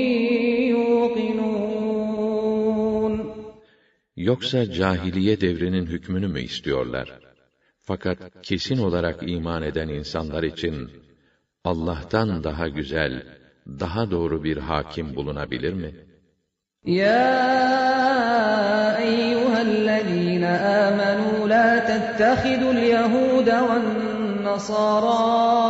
يُوقِنُونَ. Yoksa cahiliye devrinin hükmünü mü istiyorlar? Fakat kesin olarak iman eden insanlar için Allah'tan daha güzel, daha doğru bir hakim bulunabilir mi? يَا أَيُّهَا الَّذ۪ينَ آمَنُوا لَا تَتَّخِذُوا الْيَهُودَ وَالنَّصَارَى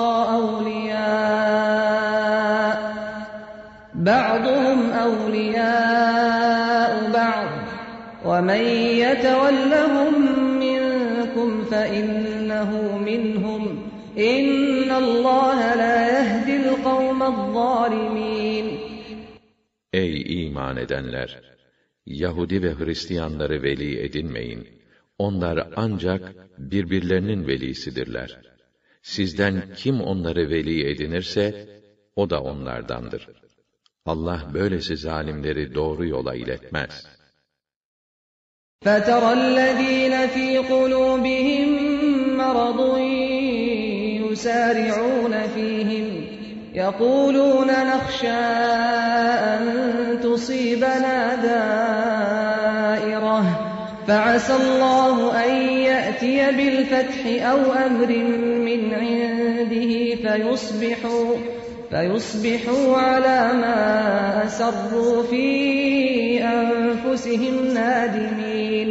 أَوْلِيَاءَ بَعْضُهُمْ أَوْلِيَاءُ بَعْضٍ وَمَنْ يَتَوَلَّهُمْ مِنكُمْ فَإِنَّهُ مِنْهُمْ إِنَّ اللّٰهَ لَا يَهْدِي الْقَوْمَ الظَّالِمِينَ. Ey iman edenler! Yahudi ve Hristiyanları veli edinmeyin. Onlar ancak birbirlerinin velisidirler. Sizden kim onları veli edinirse, o da onlardandır. Allah böylesi zalimleri doğru yola iletmez. فَتَرَى الَّذ۪ينَ ف۪ي قُلُوبِهِمْ مَرَضٌ يُسَارِعُونَ ف۪يهِمْ يَقُولُونَ نَخْشَىٰ أَن تُصِيبَنَا دَائِرَةٌ فَعَسَى اللّٰهُ أَن يَأْتِيَ بِالْفَتْحِ أَوْ أَمْرٍ مِّنْ عِندِهِ فَيُصْبِحُوا عَلَىٰ مَا أَسَرُّوا فِي أَنفُسِهِمْ نَادِمِينَ.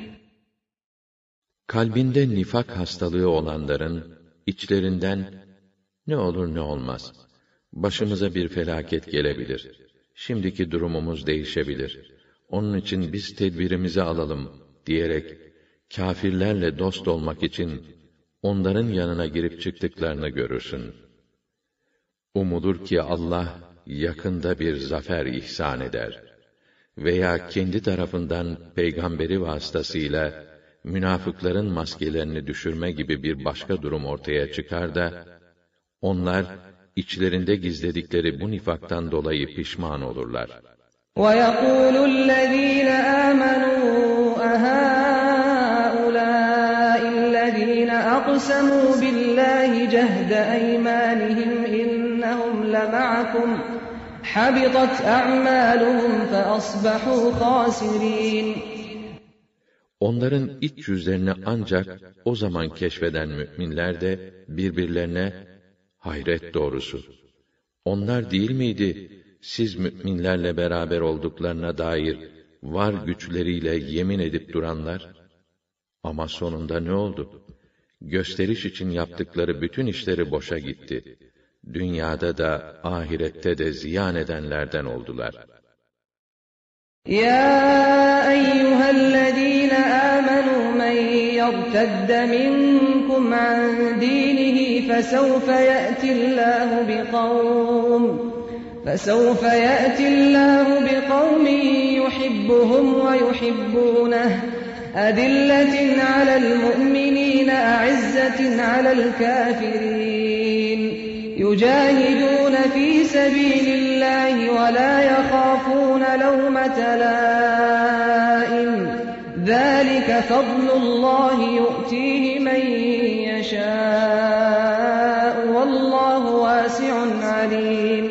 Kalbinde nifak hastalığı olanların içlerinden ne olur ne olmaz, başımıza bir felaket gelebilir, şimdiki durumumuz değişebilir, onun için biz tedbirimizi alalım, diyerek kâfirlerle dost olmak için onların yanına girip çıktıklarını görürsün. Umudur ki Allah yakında bir zafer ihsan eder veya kendi tarafından peygamberi vasıtasıyla münafıkların maskelerini düşürme gibi bir başka durum ortaya çıkar da onlar içlerinde gizledikleri bu nifaktan dolayı pişman olurlar. وَيَقُولُ الَّذ۪ينَ آمَنُوا أَهَٰؤُلَاءِ الَّذ۪ينَ أَقْسَمُوا بِاللّٰهِ جَهْدَ أَيْمَانِهِمْ إِنَّهُمْ لَمَعَكُمْ حَبِطَتْ أَعْمَالُهُمْ فَأَصْبَحُوا خَاسِرِينَ Onların iç yüzlerini ancak o zaman keşfeden müminler de birbirlerine, hayret doğrusu, onlar değil miydi siz müminlerle beraber olduklarına dair var güçleriyle yemin edip duranlar? Ama sonunda ne oldu? Gösteriş için yaptıkları bütün işleri boşa gitti. Dünyada da ahirette de ziyan edenlerden oldular. يَا أَيُّهَا الَّذ۪ينَ آمَنُوا مَنْ يَرْتَدَّ مِنْكُمْ عَنْ دِينِهِ فَسَوْفَ يَأْتِي اللّٰهُ بِقَوْمٍ يُحِبُّهُمْ وَيُحِبُّونَهُ أَذِلَّةٍ عَلَى الْمُؤْمِنِينَ أَعِزَّةٍ عَلَى الْكَافِرِينَ يُجَاهِدُونَ فِي سَبِيلِ اللّٰهِ وَلَا يَخَافُونَ لَوْمَةَ لَائِمٍ ذَٰلِكَ فَضْلُ اللّٰهِ يُؤْتِيهِ مَنْ يَشَاءُ وَاللّٰهُ وَاسِعٌ عَلِيمٌ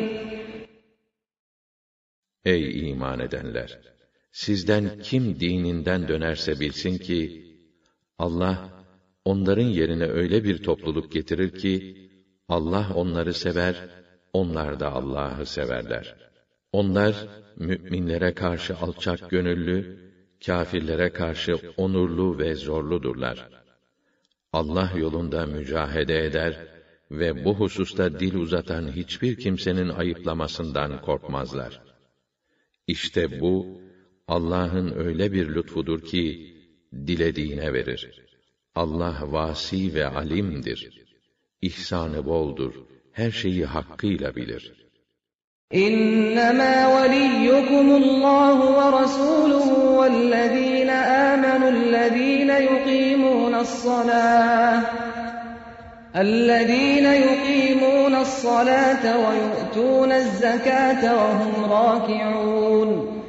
Ey iman edenler! Sizden kim dininden dönerse bilsin ki, Allah, onların yerine öyle bir topluluk getirir ki, Allah onları sever, onlar da Allah'ı severler. Onlar, müminlere karşı alçak gönüllü, kâfirlere karşı onurlu ve zorludurlar. Allah yolunda mücahede eder ve bu hususta dil uzatan hiçbir kimsenin ayıplamasından korkmazlar. İşte bu, Allah'ın öyle bir lütfudur ki, dilediğine verir. Allah vasi ve alimdir. İhsanı boldur, her şeyi hakkıyla bilir. إِنَّمَا وَلِيُّكُمُ اللّٰهُ وَرَسُولُهُ وَالَّذ۪ينَ آمَنُوا الَّذ۪ينَ يُقِيمُونَ الصَّلَاةَ وَيُؤْتُونَ الزَّكَاةَ وَهُمْ رَاكِعُونَ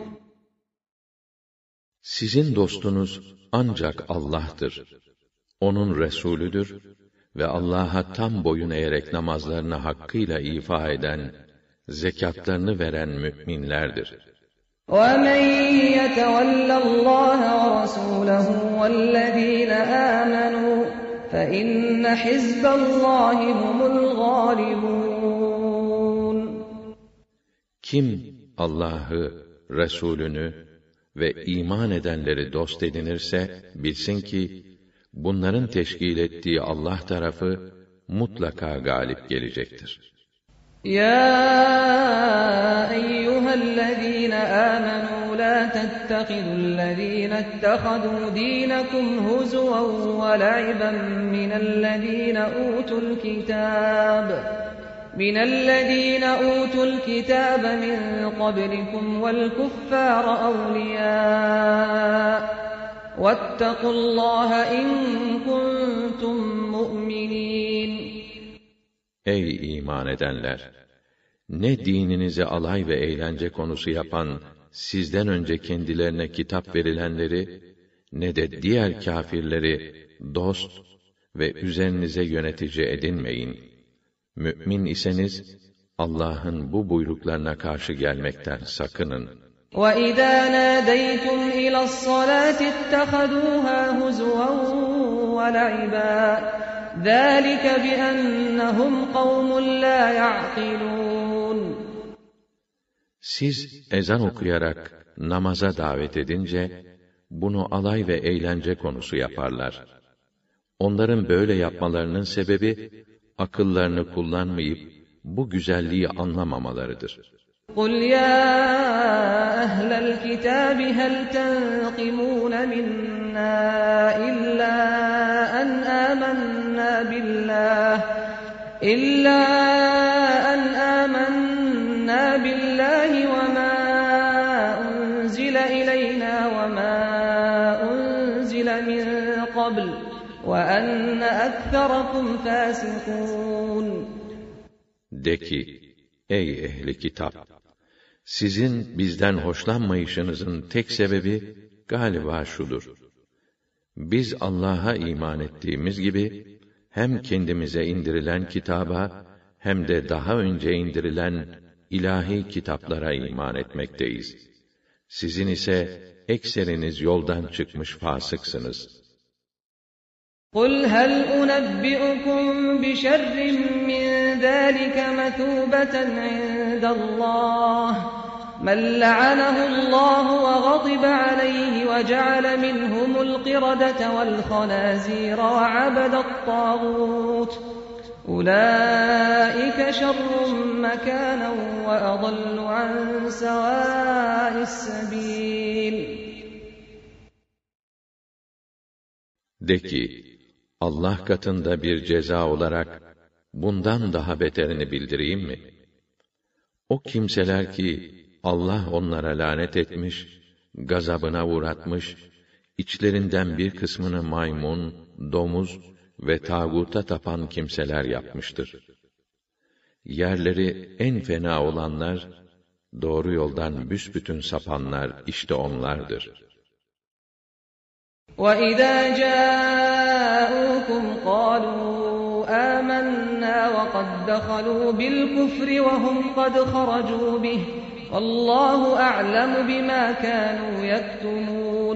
Sizin dostunuz ancak Allah'tır. O'nun Resulüdür ve Allah'a tam boyun eğerek namazlarını hakkıyla ifa eden, zekatlarını veren müminlerdir. وَمَنْ يَتَوَلَّ اللّٰهَ وَرَسُولَهُ وَالَّذ۪ينَ آمَنُوا فَإِنَّ حِزْبَ اللّٰهِ هُمُ الْغَالِبُونَ Kim Allah'ı, Resulünü ve iman edenleri dost edinirse, bilsin ki, bunların teşkil ettiği Allah tarafı, mutlaka galip gelecektir. يَا أَيُّهَا الَّذ۪ينَ آمَنُوا لَا تَتَّخِذُوا الَّذ۪ينَ اتَّخَذُوا دِينَكُمْ هُزُوًا وَلَعِبًا مِنَ الَّذ۪ينَ أُوتُوا الْكِتَابَ مِنْ قَبْلِكُمْ وَالْكُفَّارَ أَوْلِيَاءَ وَاتَّقُوا اللّٰهَ إِنْ كُنْتُمْ مُؤْمِنِينَ Ey iman edenler! Ne dininizi alay ve eğlence konusu yapan, sizden önce kendilerine kitap verilenleri, ne de diğer kâfirleri dost ve üzerinize yönetici edinmeyin. Mü'min iseniz, Allah'ın bu buyruklarına karşı gelmekten sakının. وَإِذَا نَادَيْتُمْ إِلَى الصَّلَاةِ اتَّخَذُوهَا هُزُوًا وَلَعِبًا ذَٰلِكَ بِأَنَّهُمْ قَوْمٌ لَا يَعْقِلُونَ Siz ezan okuyarak namaza davet edince, bunu alay ve eğlence konusu yaparlar. Onların böyle yapmalarının sebebi, akıllarını kullanmayıp, bu güzelliği anlamamalarıdır. قُلْ يَا أَهْلَ الكتاب هل تنقمون منا إلا أن آمنا بالله وما أنزل إلينا وما أنزل من قبل وأن أكثركم فاسقون. De ki, ey ehli kitap! Sizin bizden hoşlanmayışınızın tek sebebi galiba şudur: biz Allah'a iman ettiğimiz gibi, hem kendimize indirilen kitaba, hem de daha önce indirilen ilahi kitaplara iman etmekteyiz. Sizin ise ekseriniz yoldan çıkmış fasıksınız. قُلْ هَلْ أُنَبِّئُكُمْ بِشَرٍّ مِّن ذَٰلِكَ مَثُوبَةً عِندَ اللَّهِ مَن لَّعَنَهُ اللَّهُ وَغَضِبَ عَلَيْهِ وَجَعَلَ مِنْهُمُ الْقِرَدَةَ وَالْخَنَازِيرَ وَعَبَدَ الطَّاغُوتَ أُولَٰئِكَ شَرٌّ مَّكَانًا وَأَضَلُّ عَن سَوَاءِ السَّبِيلِ. De ki, Allah katında bir ceza olarak bundan daha beterini bildireyim mi? O kimseler ki Allah onlara lanet etmiş, gazabına uğratmış, içlerinden bir kısmını maymun, domuz ve tağuta tapan kimseler yapmıştır. Yerleri en fena olanlar, doğru yoldan büsbütün sapanlar işte onlardır. وَإِذَا جَاءُوكُمْ قَالُوا آمَنَّا وَقَدْ دَخَلُوا بِالْكُفْرِ وَهُمْ قَدْ خَرَجُوا بِهِ وَاللَّهُ أَعْلَمُ بِمَا كَانُوا يَكْتُمُونَ.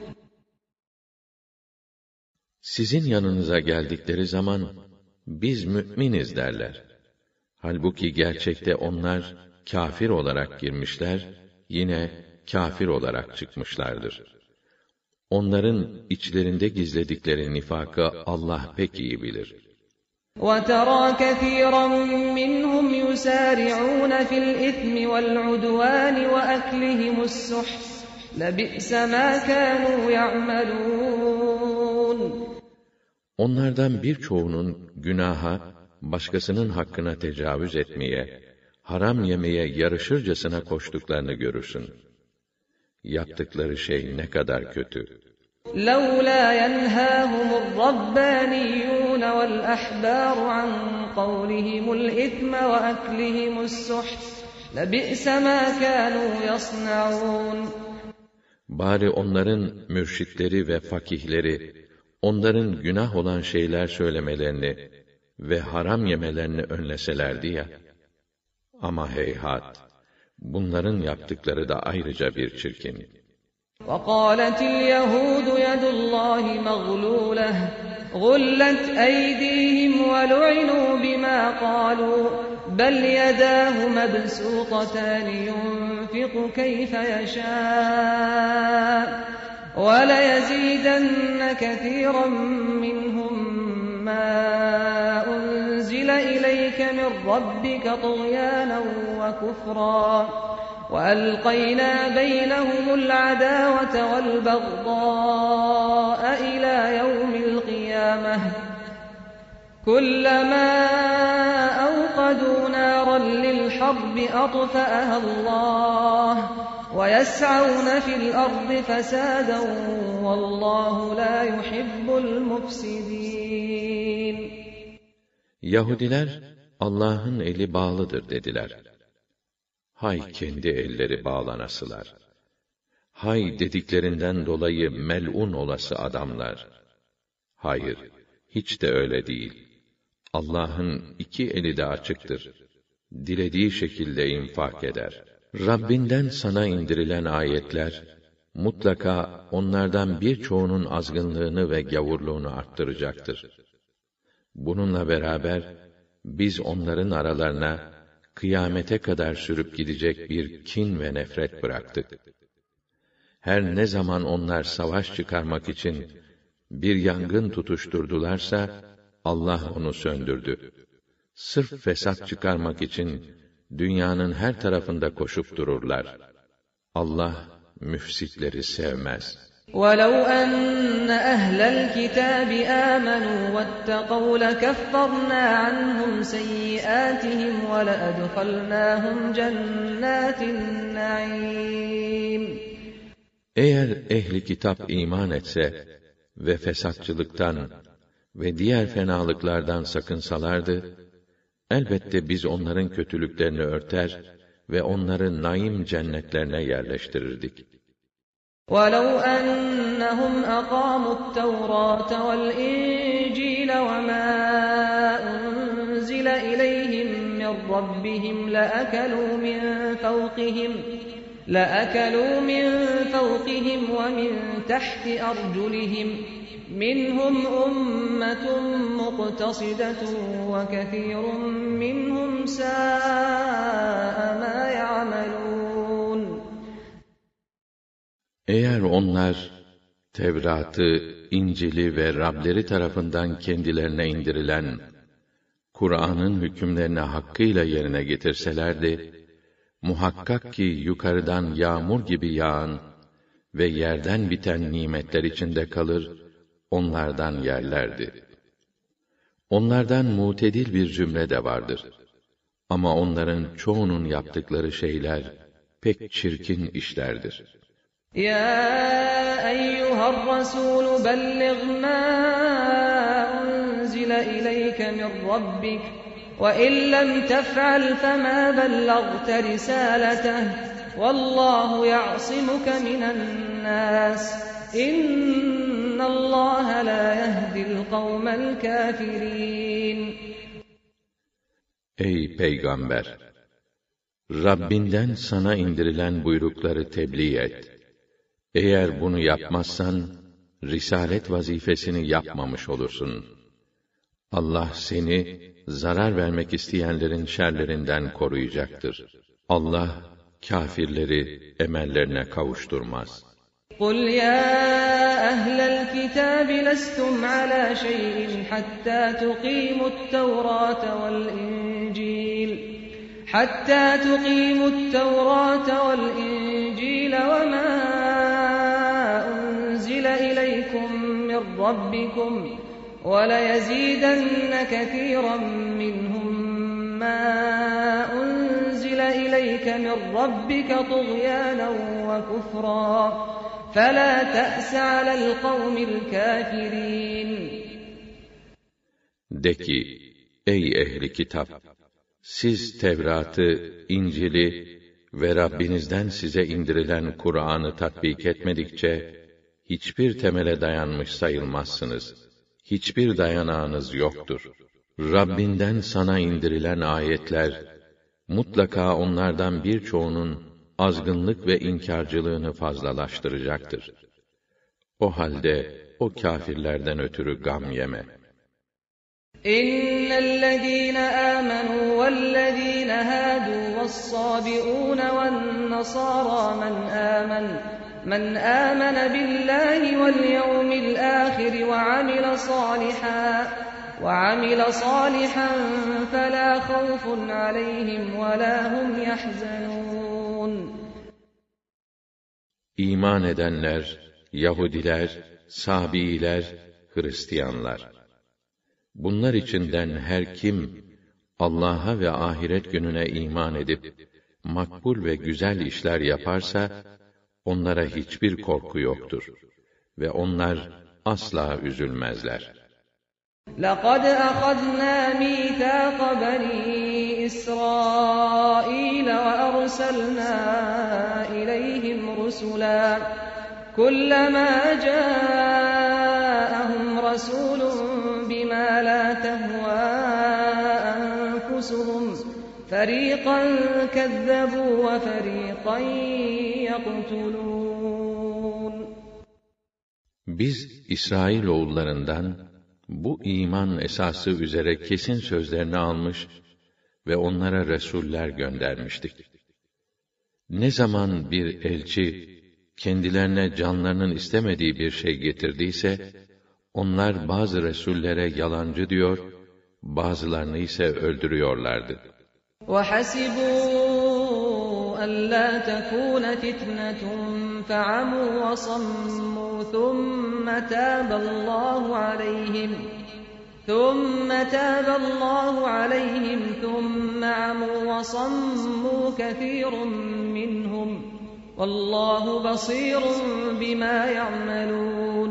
Sizin yanınıza geldikleri zaman, biz müminiz derler. Halbuki gerçekte onlar, kâfir olarak girmişler, yine kâfir olarak çıkmışlardır. Onların içlerinde gizledikleri nifakı Allah pek iyi bilir. وَتَرَى كَثِيرًا مِّنْهُمْ يُسَارِعُونَ فِي الْإِثْمِ وَالْعُدْوَانِ وَأَكْلِهِمُ السُّحْتَ لَبِئْسَ مَا كَانُوا يَعْمَلُونَ. Onlardan birçoğunun günaha, başkasının hakkına tecavüz etmeye, haram yemeye yarışırcasına koştuklarını görürsün. Yaptıkları şey ne kadar kötü. لَوْلَا يَنْهَاهُمُ الرَّبَّانِيُّونَ وَالْأَحْبَارُ عَنْ قَوْلِهِمُ الْإِثْمَ وَأَكْلِهِمُ السُّحْتَ لَبِئْسَ مَا كَانُوا يَصْنَعُونَ. Bari onların mürşitleri ve fakihleri, onların günah olan şeyler söylemelerini ve haram yemelerini önleselerdi ya. Ama heyhat! Bunların yaptıkları da ayrıca bir çirkin. وَقَالَتِ الْيَهُودُ يَدُ اللّٰهِ مَغْلُولَةٌ غُلَّتْ أَيْدِيهِمْ وَلُعِنُوا بِمَا قَالُوا بَلْ يَدَاهُ مَبْسُوطَتَانِ يُنْفِقُ كَيْفَ يَشَاءُ وَلَيَزِيدَنَّ كَثِيرًا مِّنْهُمْ مَا أُنْزِلَ إِلَيْكَ مِنْ رَبِّكَ طُغْيَانًا وَكُفْرًا وَأَلْقَيْنَا بَيْنَهُمُ الْعَدَاوَةَ وَالْبَغْضَاءَ إِلَى يَوْمِ الْقِيَامَةِ كُلَّمَا أَوْقَدُوا نَارًا لِلْحَرْبِ أَطْفَأَهَا اللَّهُ وَيَسْعَوْنَ فِي الْأَرْضِ فَسَادًا وَاللّٰهُ لَا يُحِبُّ الْمُفْسِدِينَ. Yahudiler, Allah'ın eli bağlıdır dediler. Hay kendi elleri bağlanasılar! Hay dediklerinden dolayı mel'un olası adamlar! Hayır, hiç de öyle değil. Allah'ın iki eli de açıktır. Dilediği şekilde infak eder. Rabbinden sana indirilen ayetler, mutlaka onlardan birçoğunun azgınlığını ve gavurluğunu arttıracaktır. Bununla beraber, biz onların aralarına, kıyamete kadar sürüp gidecek bir kin ve nefret bıraktık. Her ne zaman onlar savaş çıkarmak için bir yangın tutuşturdularsa, Allah onu söndürdü. Sırf fesat çıkarmak için dünyanın her tarafında koşup dururlar. Allah müfsitleri sevmez. وَلَوْ أَنَّ أَهْلَ الْكِتَابِ آمَنُوا وَاتَّقَوْا لَكَفَّرْنَا عَنْهُمْ سَيِّئَاتِهِمْ وَلَأَدْخَلْنَاهُمْ جَنَّاتِ النَّعِيمِ. Eğer ehli kitap iman etse ve fesatçılıktan ve diğer fenalıklardan sakınsalardı, elbette biz onların kötülüklerini örter ve onları naim cennetlerine yerleştirirdik. وَلَوْ أَنَّهُمْ أَقَامُوا التَّوْرَاةَ وَالْإِنْجِيلَ وَمَا أُنْزِلَ إِلَيْهِمْ مِنْ رَبِّهِمْ لَأَكَلُوا مِنْ فَوْقِهِمْ وَمِنْ تَحْتِ أَرْجُلِهِمْ مِنْهُمْ أُمَّةٌ مُقْتَصِدَةٌ وَكَثِيرٌ مِنْهُمْ سَاءَ مَا يَعْمَلُونَ. Eğer onlar Tevrat'ı, İncil'i ve Rableri tarafından kendilerine indirilen Kur'an'ın hükümlerini hakkıyla yerine getirselerdi, muhakkak ki yukarıdan yağmur gibi yağan ve yerden biten nimetler içinde kalır, onlardan yerlerdi. Onlardan mutedil bir zümre de vardır. Ama onların çoğunun yaptıkları şeyler pek çirkin işlerdir. يا أيها الرسول بلغ ما أنزل إليك من ربك وإن لم تفعل فما بلغت رسالته والله يعصمك من الناس إن الله لا يهدي القوم الكافرين. Ey Peygamber! Rabbinden sana indirilen buyrukları tebliğ et. Eğer bunu yapmazsan, risalet vazifesini yapmamış olursun. Allah seni, zarar vermek isteyenlerin şerlerinden koruyacaktır. Allah, kâfirleri emellerine kavuşturmaz. قُلْ يَا أَهْلَ الْكِتَابِ لَسْتُمْ عَلَى شَيْءٍ حَتَّى تُقِيمُوا التَّوْرَاةَ وَالْإِنْجِيلَ وَمَا أُنْزِلَ إِلَيْكُمْ مِنْ رَبِّكُمْ وَلَيَزِيدَنَّ كَثِيرًا مِنْهُمْ مَا أُنْزِلَ إِلَيْكَ مِنْ رَبِّكَ طُغْيَانًا وَكُفْرًا فَلَا تَأْسَ عَلَى الْقَوْمِ الْكَافِرِينَ. De ki, ey ehli kitap! Siz Tevrat'ı, İncil'i ve Rabbinizden size indirilen Kur'an'ı tatbik etmedikçe, hiçbir temele dayanmış sayılmazsınız. Hiçbir dayanağınız yoktur. Rabbinden sana indirilen ayetler, mutlaka onlardan birçoğunun azgınlık ve inkârcılığını fazlalaştıracaktır. O halde, o kâfirlerden ötürü gam yeme. إِنَّ الَّذِينَ آمَنُوا وَالَّذِينَ هَادُوا وَالصَّابِئُونَ وَالنَّصَارَى مَنْ آمَنَ بِاللَّهِ وَالْيَوْمِ الْآخِرِ وَعَمِلَ صَالِحًا فَلَا خَوْفٌ عَلَيْهِمْ وَلَا هُمْ يَحْزَنُونَ. İman edenler, Yahudiler, Sabiiler, Hristiyanlar. Bunlar içinden her kim Allah'a ve ahiret gününe iman edip makbul ve güzel işler yaparsa onlara hiçbir korku yoktur ve onlar asla üzülmezler. لَقَدْ أَخَذْنَا مِيثَاقَ بَنِي إِسْرَائِيلَ وَأَرْسَلْنَا إِلَيْهِمْ رُسُلًا كُلَّمَا جَاءَهُمْ رَسُولٌ بِمَا لَا تَهْوَى أَنفُسُهُمْ فَرِيقًا كَذَّبُوا وَفَرِيقًا يَقْتُلُونَ. Biz İsrailoğullarından bu iman esası üzere kesin sözlerini almış ve onlara resuller göndermiştik. Ne zaman bir elçi kendilerine canlarının istemediği bir şey getirdiyse, onlar bazı resullere yalancı diyor, bazılarını ise öldürüyorlardı. وَحَسِبُوا أَلَّا تَكُونَ فِتْنَةٌ فَعَمُوا وَصَمُّوا ثُمَّ تَابَ اللَّهُ عَلَيْهِمْ ثُمَّ عَمُوا وَصَمُّوا كَثِيرٌ مِّنْهُمْ وَاللّٰهُ بَصِيرٌ بِمَا يَعْمَلُونَ.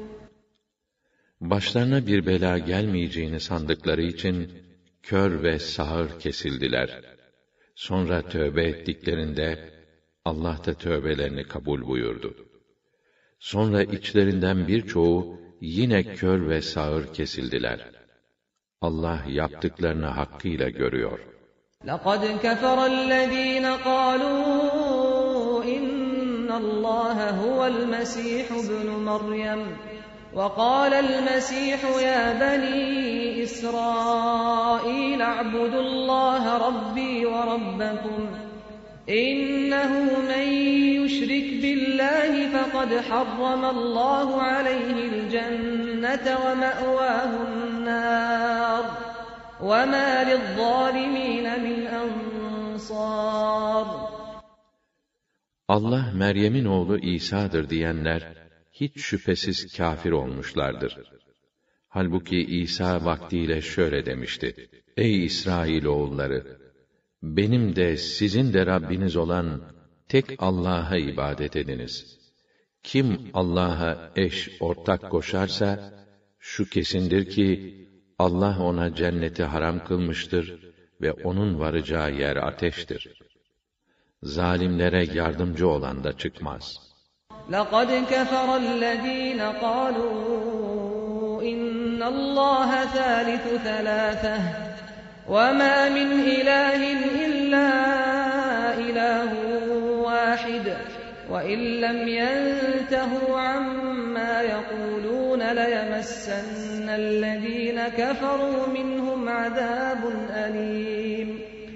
Başlarına bir bela gelmeyeceğini sandıkları için kör ve sağır kesildiler. Sonra tövbe ettiklerinde Allah da tövbelerini kabul buyurdu. Sonra içlerinden birçoğu yine kör ve sağır kesildiler. Allah yaptıklarını hakkıyla görüyor. لَقَدْ كَفَرَ الَّذ۪ينَ قَالُوا اِنَّ اللّٰهَ هُوَ الْمَسِيحُ ابْنُ مَرْيَمَ وَقَالَ الْمَسِيحُ يَا بَنِي إِسْرَائِيلَ اعْبُدُوا اللّٰهَ رَبِّي وَرَبَّكُمْ إِنَّهُ مَنْ يُشْرِكْ بِاللّٰهِ فَقَدْ حَرَّمَ اللّٰهُ عَلَيْهِ الْجَنَّةَ وَمَأْوَاهُ النَّارُ وَمَا لِلظَّالِمِينَ مِنْ أَنصَارٍ. Allah Meryem'in oğlu İsa'dır diyenler hiç şüphesiz kâfir olmuşlardır. Halbuki İsa vaktiyle şöyle demişti: Ey İsrailoğulları! Benim de sizin de Rabbiniz olan tek Allah'a ibadet ediniz. Kim Allah'a eş, ortak koşarsa, şu kesindir ki, Allah ona cenneti haram kılmıştır ve onun varacağı yer ateştir. Zalimlere yardımcı olan da çıkmaz. لَقَدْ كَفَرَ الَّذ۪ينَ قَالُوا اِنَّ اللّٰهَ ثَالِثُ ثَلَاثَةٍ وَمَا مِنْ إِلَٰهٍ إِلَّا إِلَٰهٌ وَاحِدٌ وَإِنْ لَمْ يَنْتَهُوا عَمَّا يَقُولُونَ لَيَمَسَّنَّ الَّذ۪ينَ كَفَرُوا مِنْهُمْ عَذَابٌ أَلِيمٌ.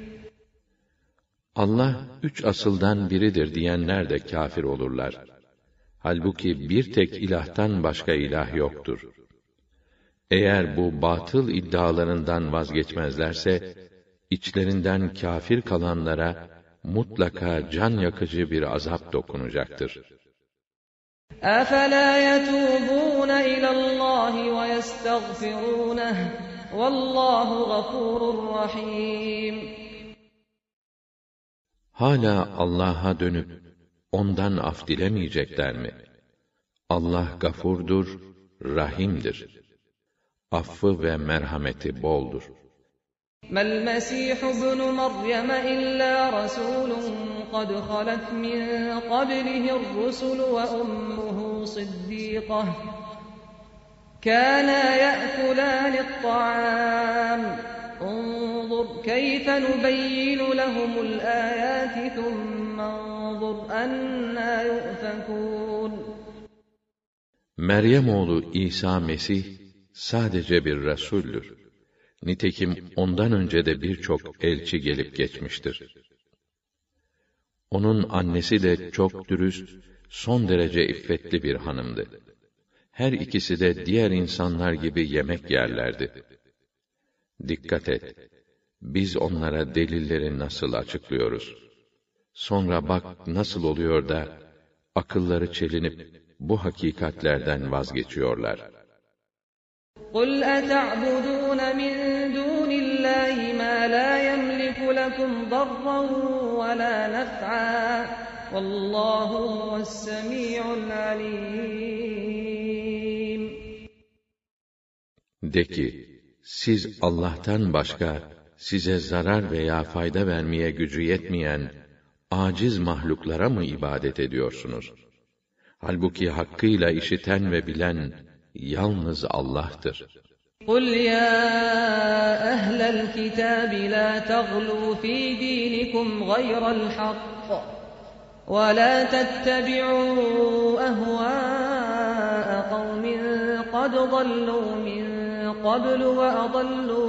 Allah üç asıldan biridir diyenler de kâfir olurlar. Halbuki bir tek ilahtan başka ilah yoktur. Eğer bu batıl iddialarından vazgeçmezlerse, içlerinden kâfir kalanlara mutlaka can yakıcı bir azap dokunacaktır. أَفَلَا يَتُوبُونَ إِلَى اللّٰهِ وَيَسْتَغْفِرُونَهُ وَاللّٰهُ غَفُورٌ رَحِيمٌ. Hala Allah'a dönüp ondan af dilemeyecekler mi? Allah gafurdur, rahimdir. Affı ve merhameti boldur. مَا الْمَسِيحُ ابْنُ مَرْيَمَ إِلَّا رَسُولٌ قَدْ خَلَتْ مِنْ قَبْلِهِ الرُّسُلُ وَأُمُّهُ صِدِّيقَةٌ كَانَا يَأْكُلَانِ الطَّعَامَ انظُرْ كَيْفَ نُبَيِّنُ لَهُمُ الْآيَاتِ ثُمَّ انظُرْ أَنَّى يُؤْفَكُونَ. Meryem oğlu İsa Mesih sadece bir Resul'dür. Nitekim ondan önce de birçok elçi gelip geçmiştir. Onun annesi de çok dürüst, son derece iffetli bir hanımdı. Her ikisi de diğer insanlar gibi yemek yerlerdi. Dikkat et! Biz onlara delilleri nasıl açıklıyoruz? Sonra bak nasıl oluyor da akılları çelinip bu hakikatlerden vazgeçiyorlar. قُلْ أَتَعْبُدُونَ مِنْ دُونِ اللّٰهِ مَا لَا يَمْلِكُ لَكُمْ ضَرًّا وَلَا نَفْعًا وَاللّٰهُ هُوَ السَّمِيعُ الْعَلِيمُ. De ki, siz Allah'tan başka size zarar veya fayda vermeye gücü yetmeyen aciz mahluklara mı ibadet ediyorsunuz? Halbuki hakkıyla işiten ve bilen yalnız Allah'tır. قُلْ يَا أَهْلَ الْكِتَابِ لَا تَغْلُوا فِي دِينِكُمْ غَيْرَ الْحَقِّ وَلَا تَتَّبِعُوا أَهْوَاءَ قَوْمٍ قَدْ ضَلُّوا مِنْ قَبْلُ وَأَضَلُّوا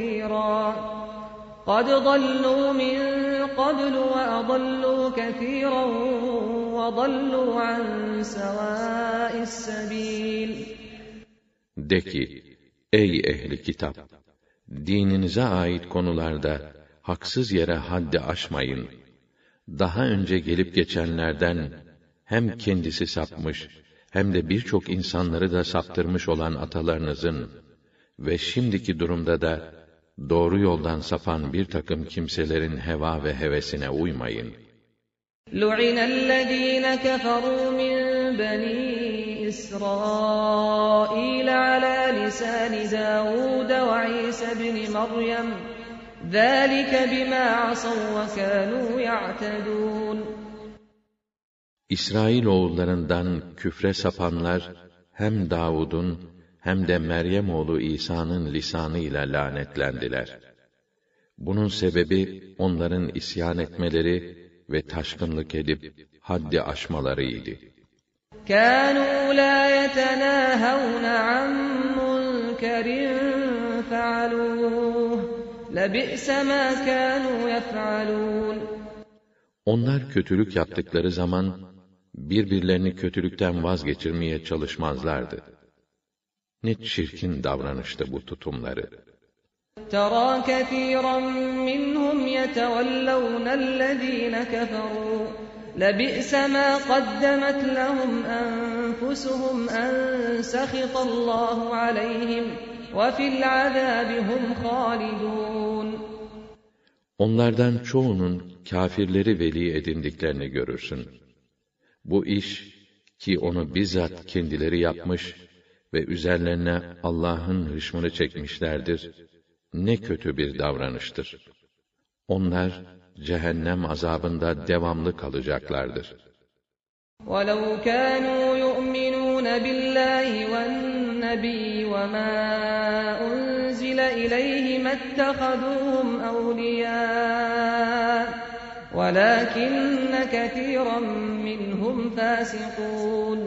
كَثِيرًا وَضَلُّوا عَنْ سَوَاءِ السَّبِيلِ. De ki, ey ehli kitap! Dininize ait konularda haksız yere haddi aşmayın. daha önce gelip geçenlerden hem kendisi sapmış, hem de birçok insanları da saptırmış olan atalarınızın ve şimdiki durumda da doğru yoldan sapan bir takım kimselerin heva ve hevesine uymayın. لُعِنَ الَّذ۪ينَ كَفَرُوا مِنْ بَنِي إِسْرَائِيلَ عَلَى لِسَانِ دَاوُودَ وَعِيسَى بْنِ مَرْيَمَ ذَٰلِكَ بِمَا عَصَوْا وَكَانُوا يَعْتَدُونَ İsrailoğullarından küfre sapanlar, hem Davud'un hem de Meryem oğlu İsa'nın lisanıyla lanetlendiler. Bunun sebebi onların isyan etmeleri ve taşkınlık edip haddi aşmalarıydı. كَانُوا لَا يَتَنَاهَوْنَ عَنْ مُنْكَرٍ فَعَلُوهُ لَبِئْسَ مَا كَانُوا يَفْعَلُونَ Onlar kötülük yaptıkları zaman, birbirlerini kötülükten vazgeçirmeye çalışmazlardı. Ne çirkin davranıştı bu tutumları. تَرَى كَثِيرًا مِّنْهُمْ يَتَوَلَّوْنَ الَّذ۪ينَ كَفَرُوا لَبِئْسَ مَا قَدَّمَتْ لَهُمْ أَنفُسُهُمْ أَنْ سَخِطَ اللّٰهُ عَلَيْهِمْ وَفِي الْعَذَابِ هُمْ خَالِدُونَ Onlardan çoğunun kâfirleri veli edindiklerini görürsün. Bu iş ki onu bizzat kendileri yapmış ve üzerlerine Allah'ın hışmını çekmişlerdir, ne kötü bir davranıştır. Onlar cehennem azabında devamlı kalacaklardır. وَلَوْ كَانُوا يُؤْمِنُونَ بِاللّٰهِ وَالنَّبِيِّ وَمَا أُنْزِلَ إِلَيْهِ مَا اتَّخَذُوهُمْ أَوْلِيَاءَ وَلَكِنَّ كَثِيرًا مِّنْهُمْ فَاسِقُونَ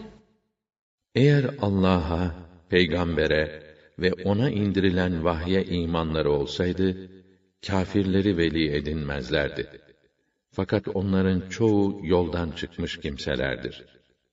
Eğer Allah'a, peygambere ve ona indirilen vahye imanları olsaydı, kâfirleri veli edinmezlerdi. Fakat onların çoğu yoldan çıkmış kimselerdir.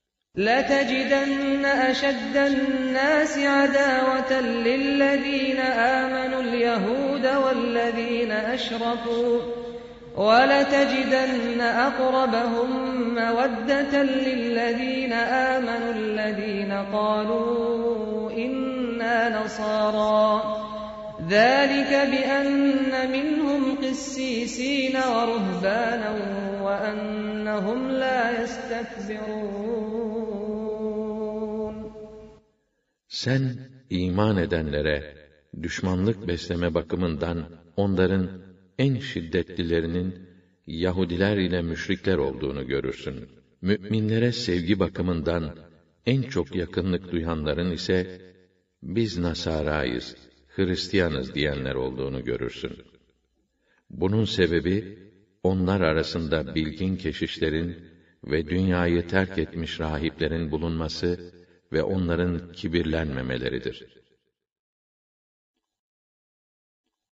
لَتَجِدَنَّ أَشَدَّ النَّاسِ عَدَاوَةً لِلَّذ۪ينَ آمَنُوا الْيَهُودَ وَالَّذ۪ينَ أَشْرَكُوا وَلَتَجِدَنَّ أَقْرَبَهُمْ مَوَدَّةً لِلَّذ۪ينَ آمَنُوا الَّذ۪ينَ قَالُوا إِنَّا نَصَارَى ذَٰلِكَ بِأَنَّ مِنْهُمْ قِسِّيسِينَ وَرُهْبَانًا وَأَنَّهُمْ لَا يَسْتَكْبِرُونَ Sen iman edenlere düşmanlık besleme bakımından onların en şiddetlilerinin Yahudiler ile müşrikler olduğunu görürsün. Müminlere sevgi bakımından en çok yakınlık duyanların ise biz Nasarayız, Hristiyanız diyenler olduğunu görürsün. Bunun sebebi onlar arasında bilgin keşişlerin ve dünyayı terk etmiş rahiplerin bulunması ve onların kibirlenmemeleridir.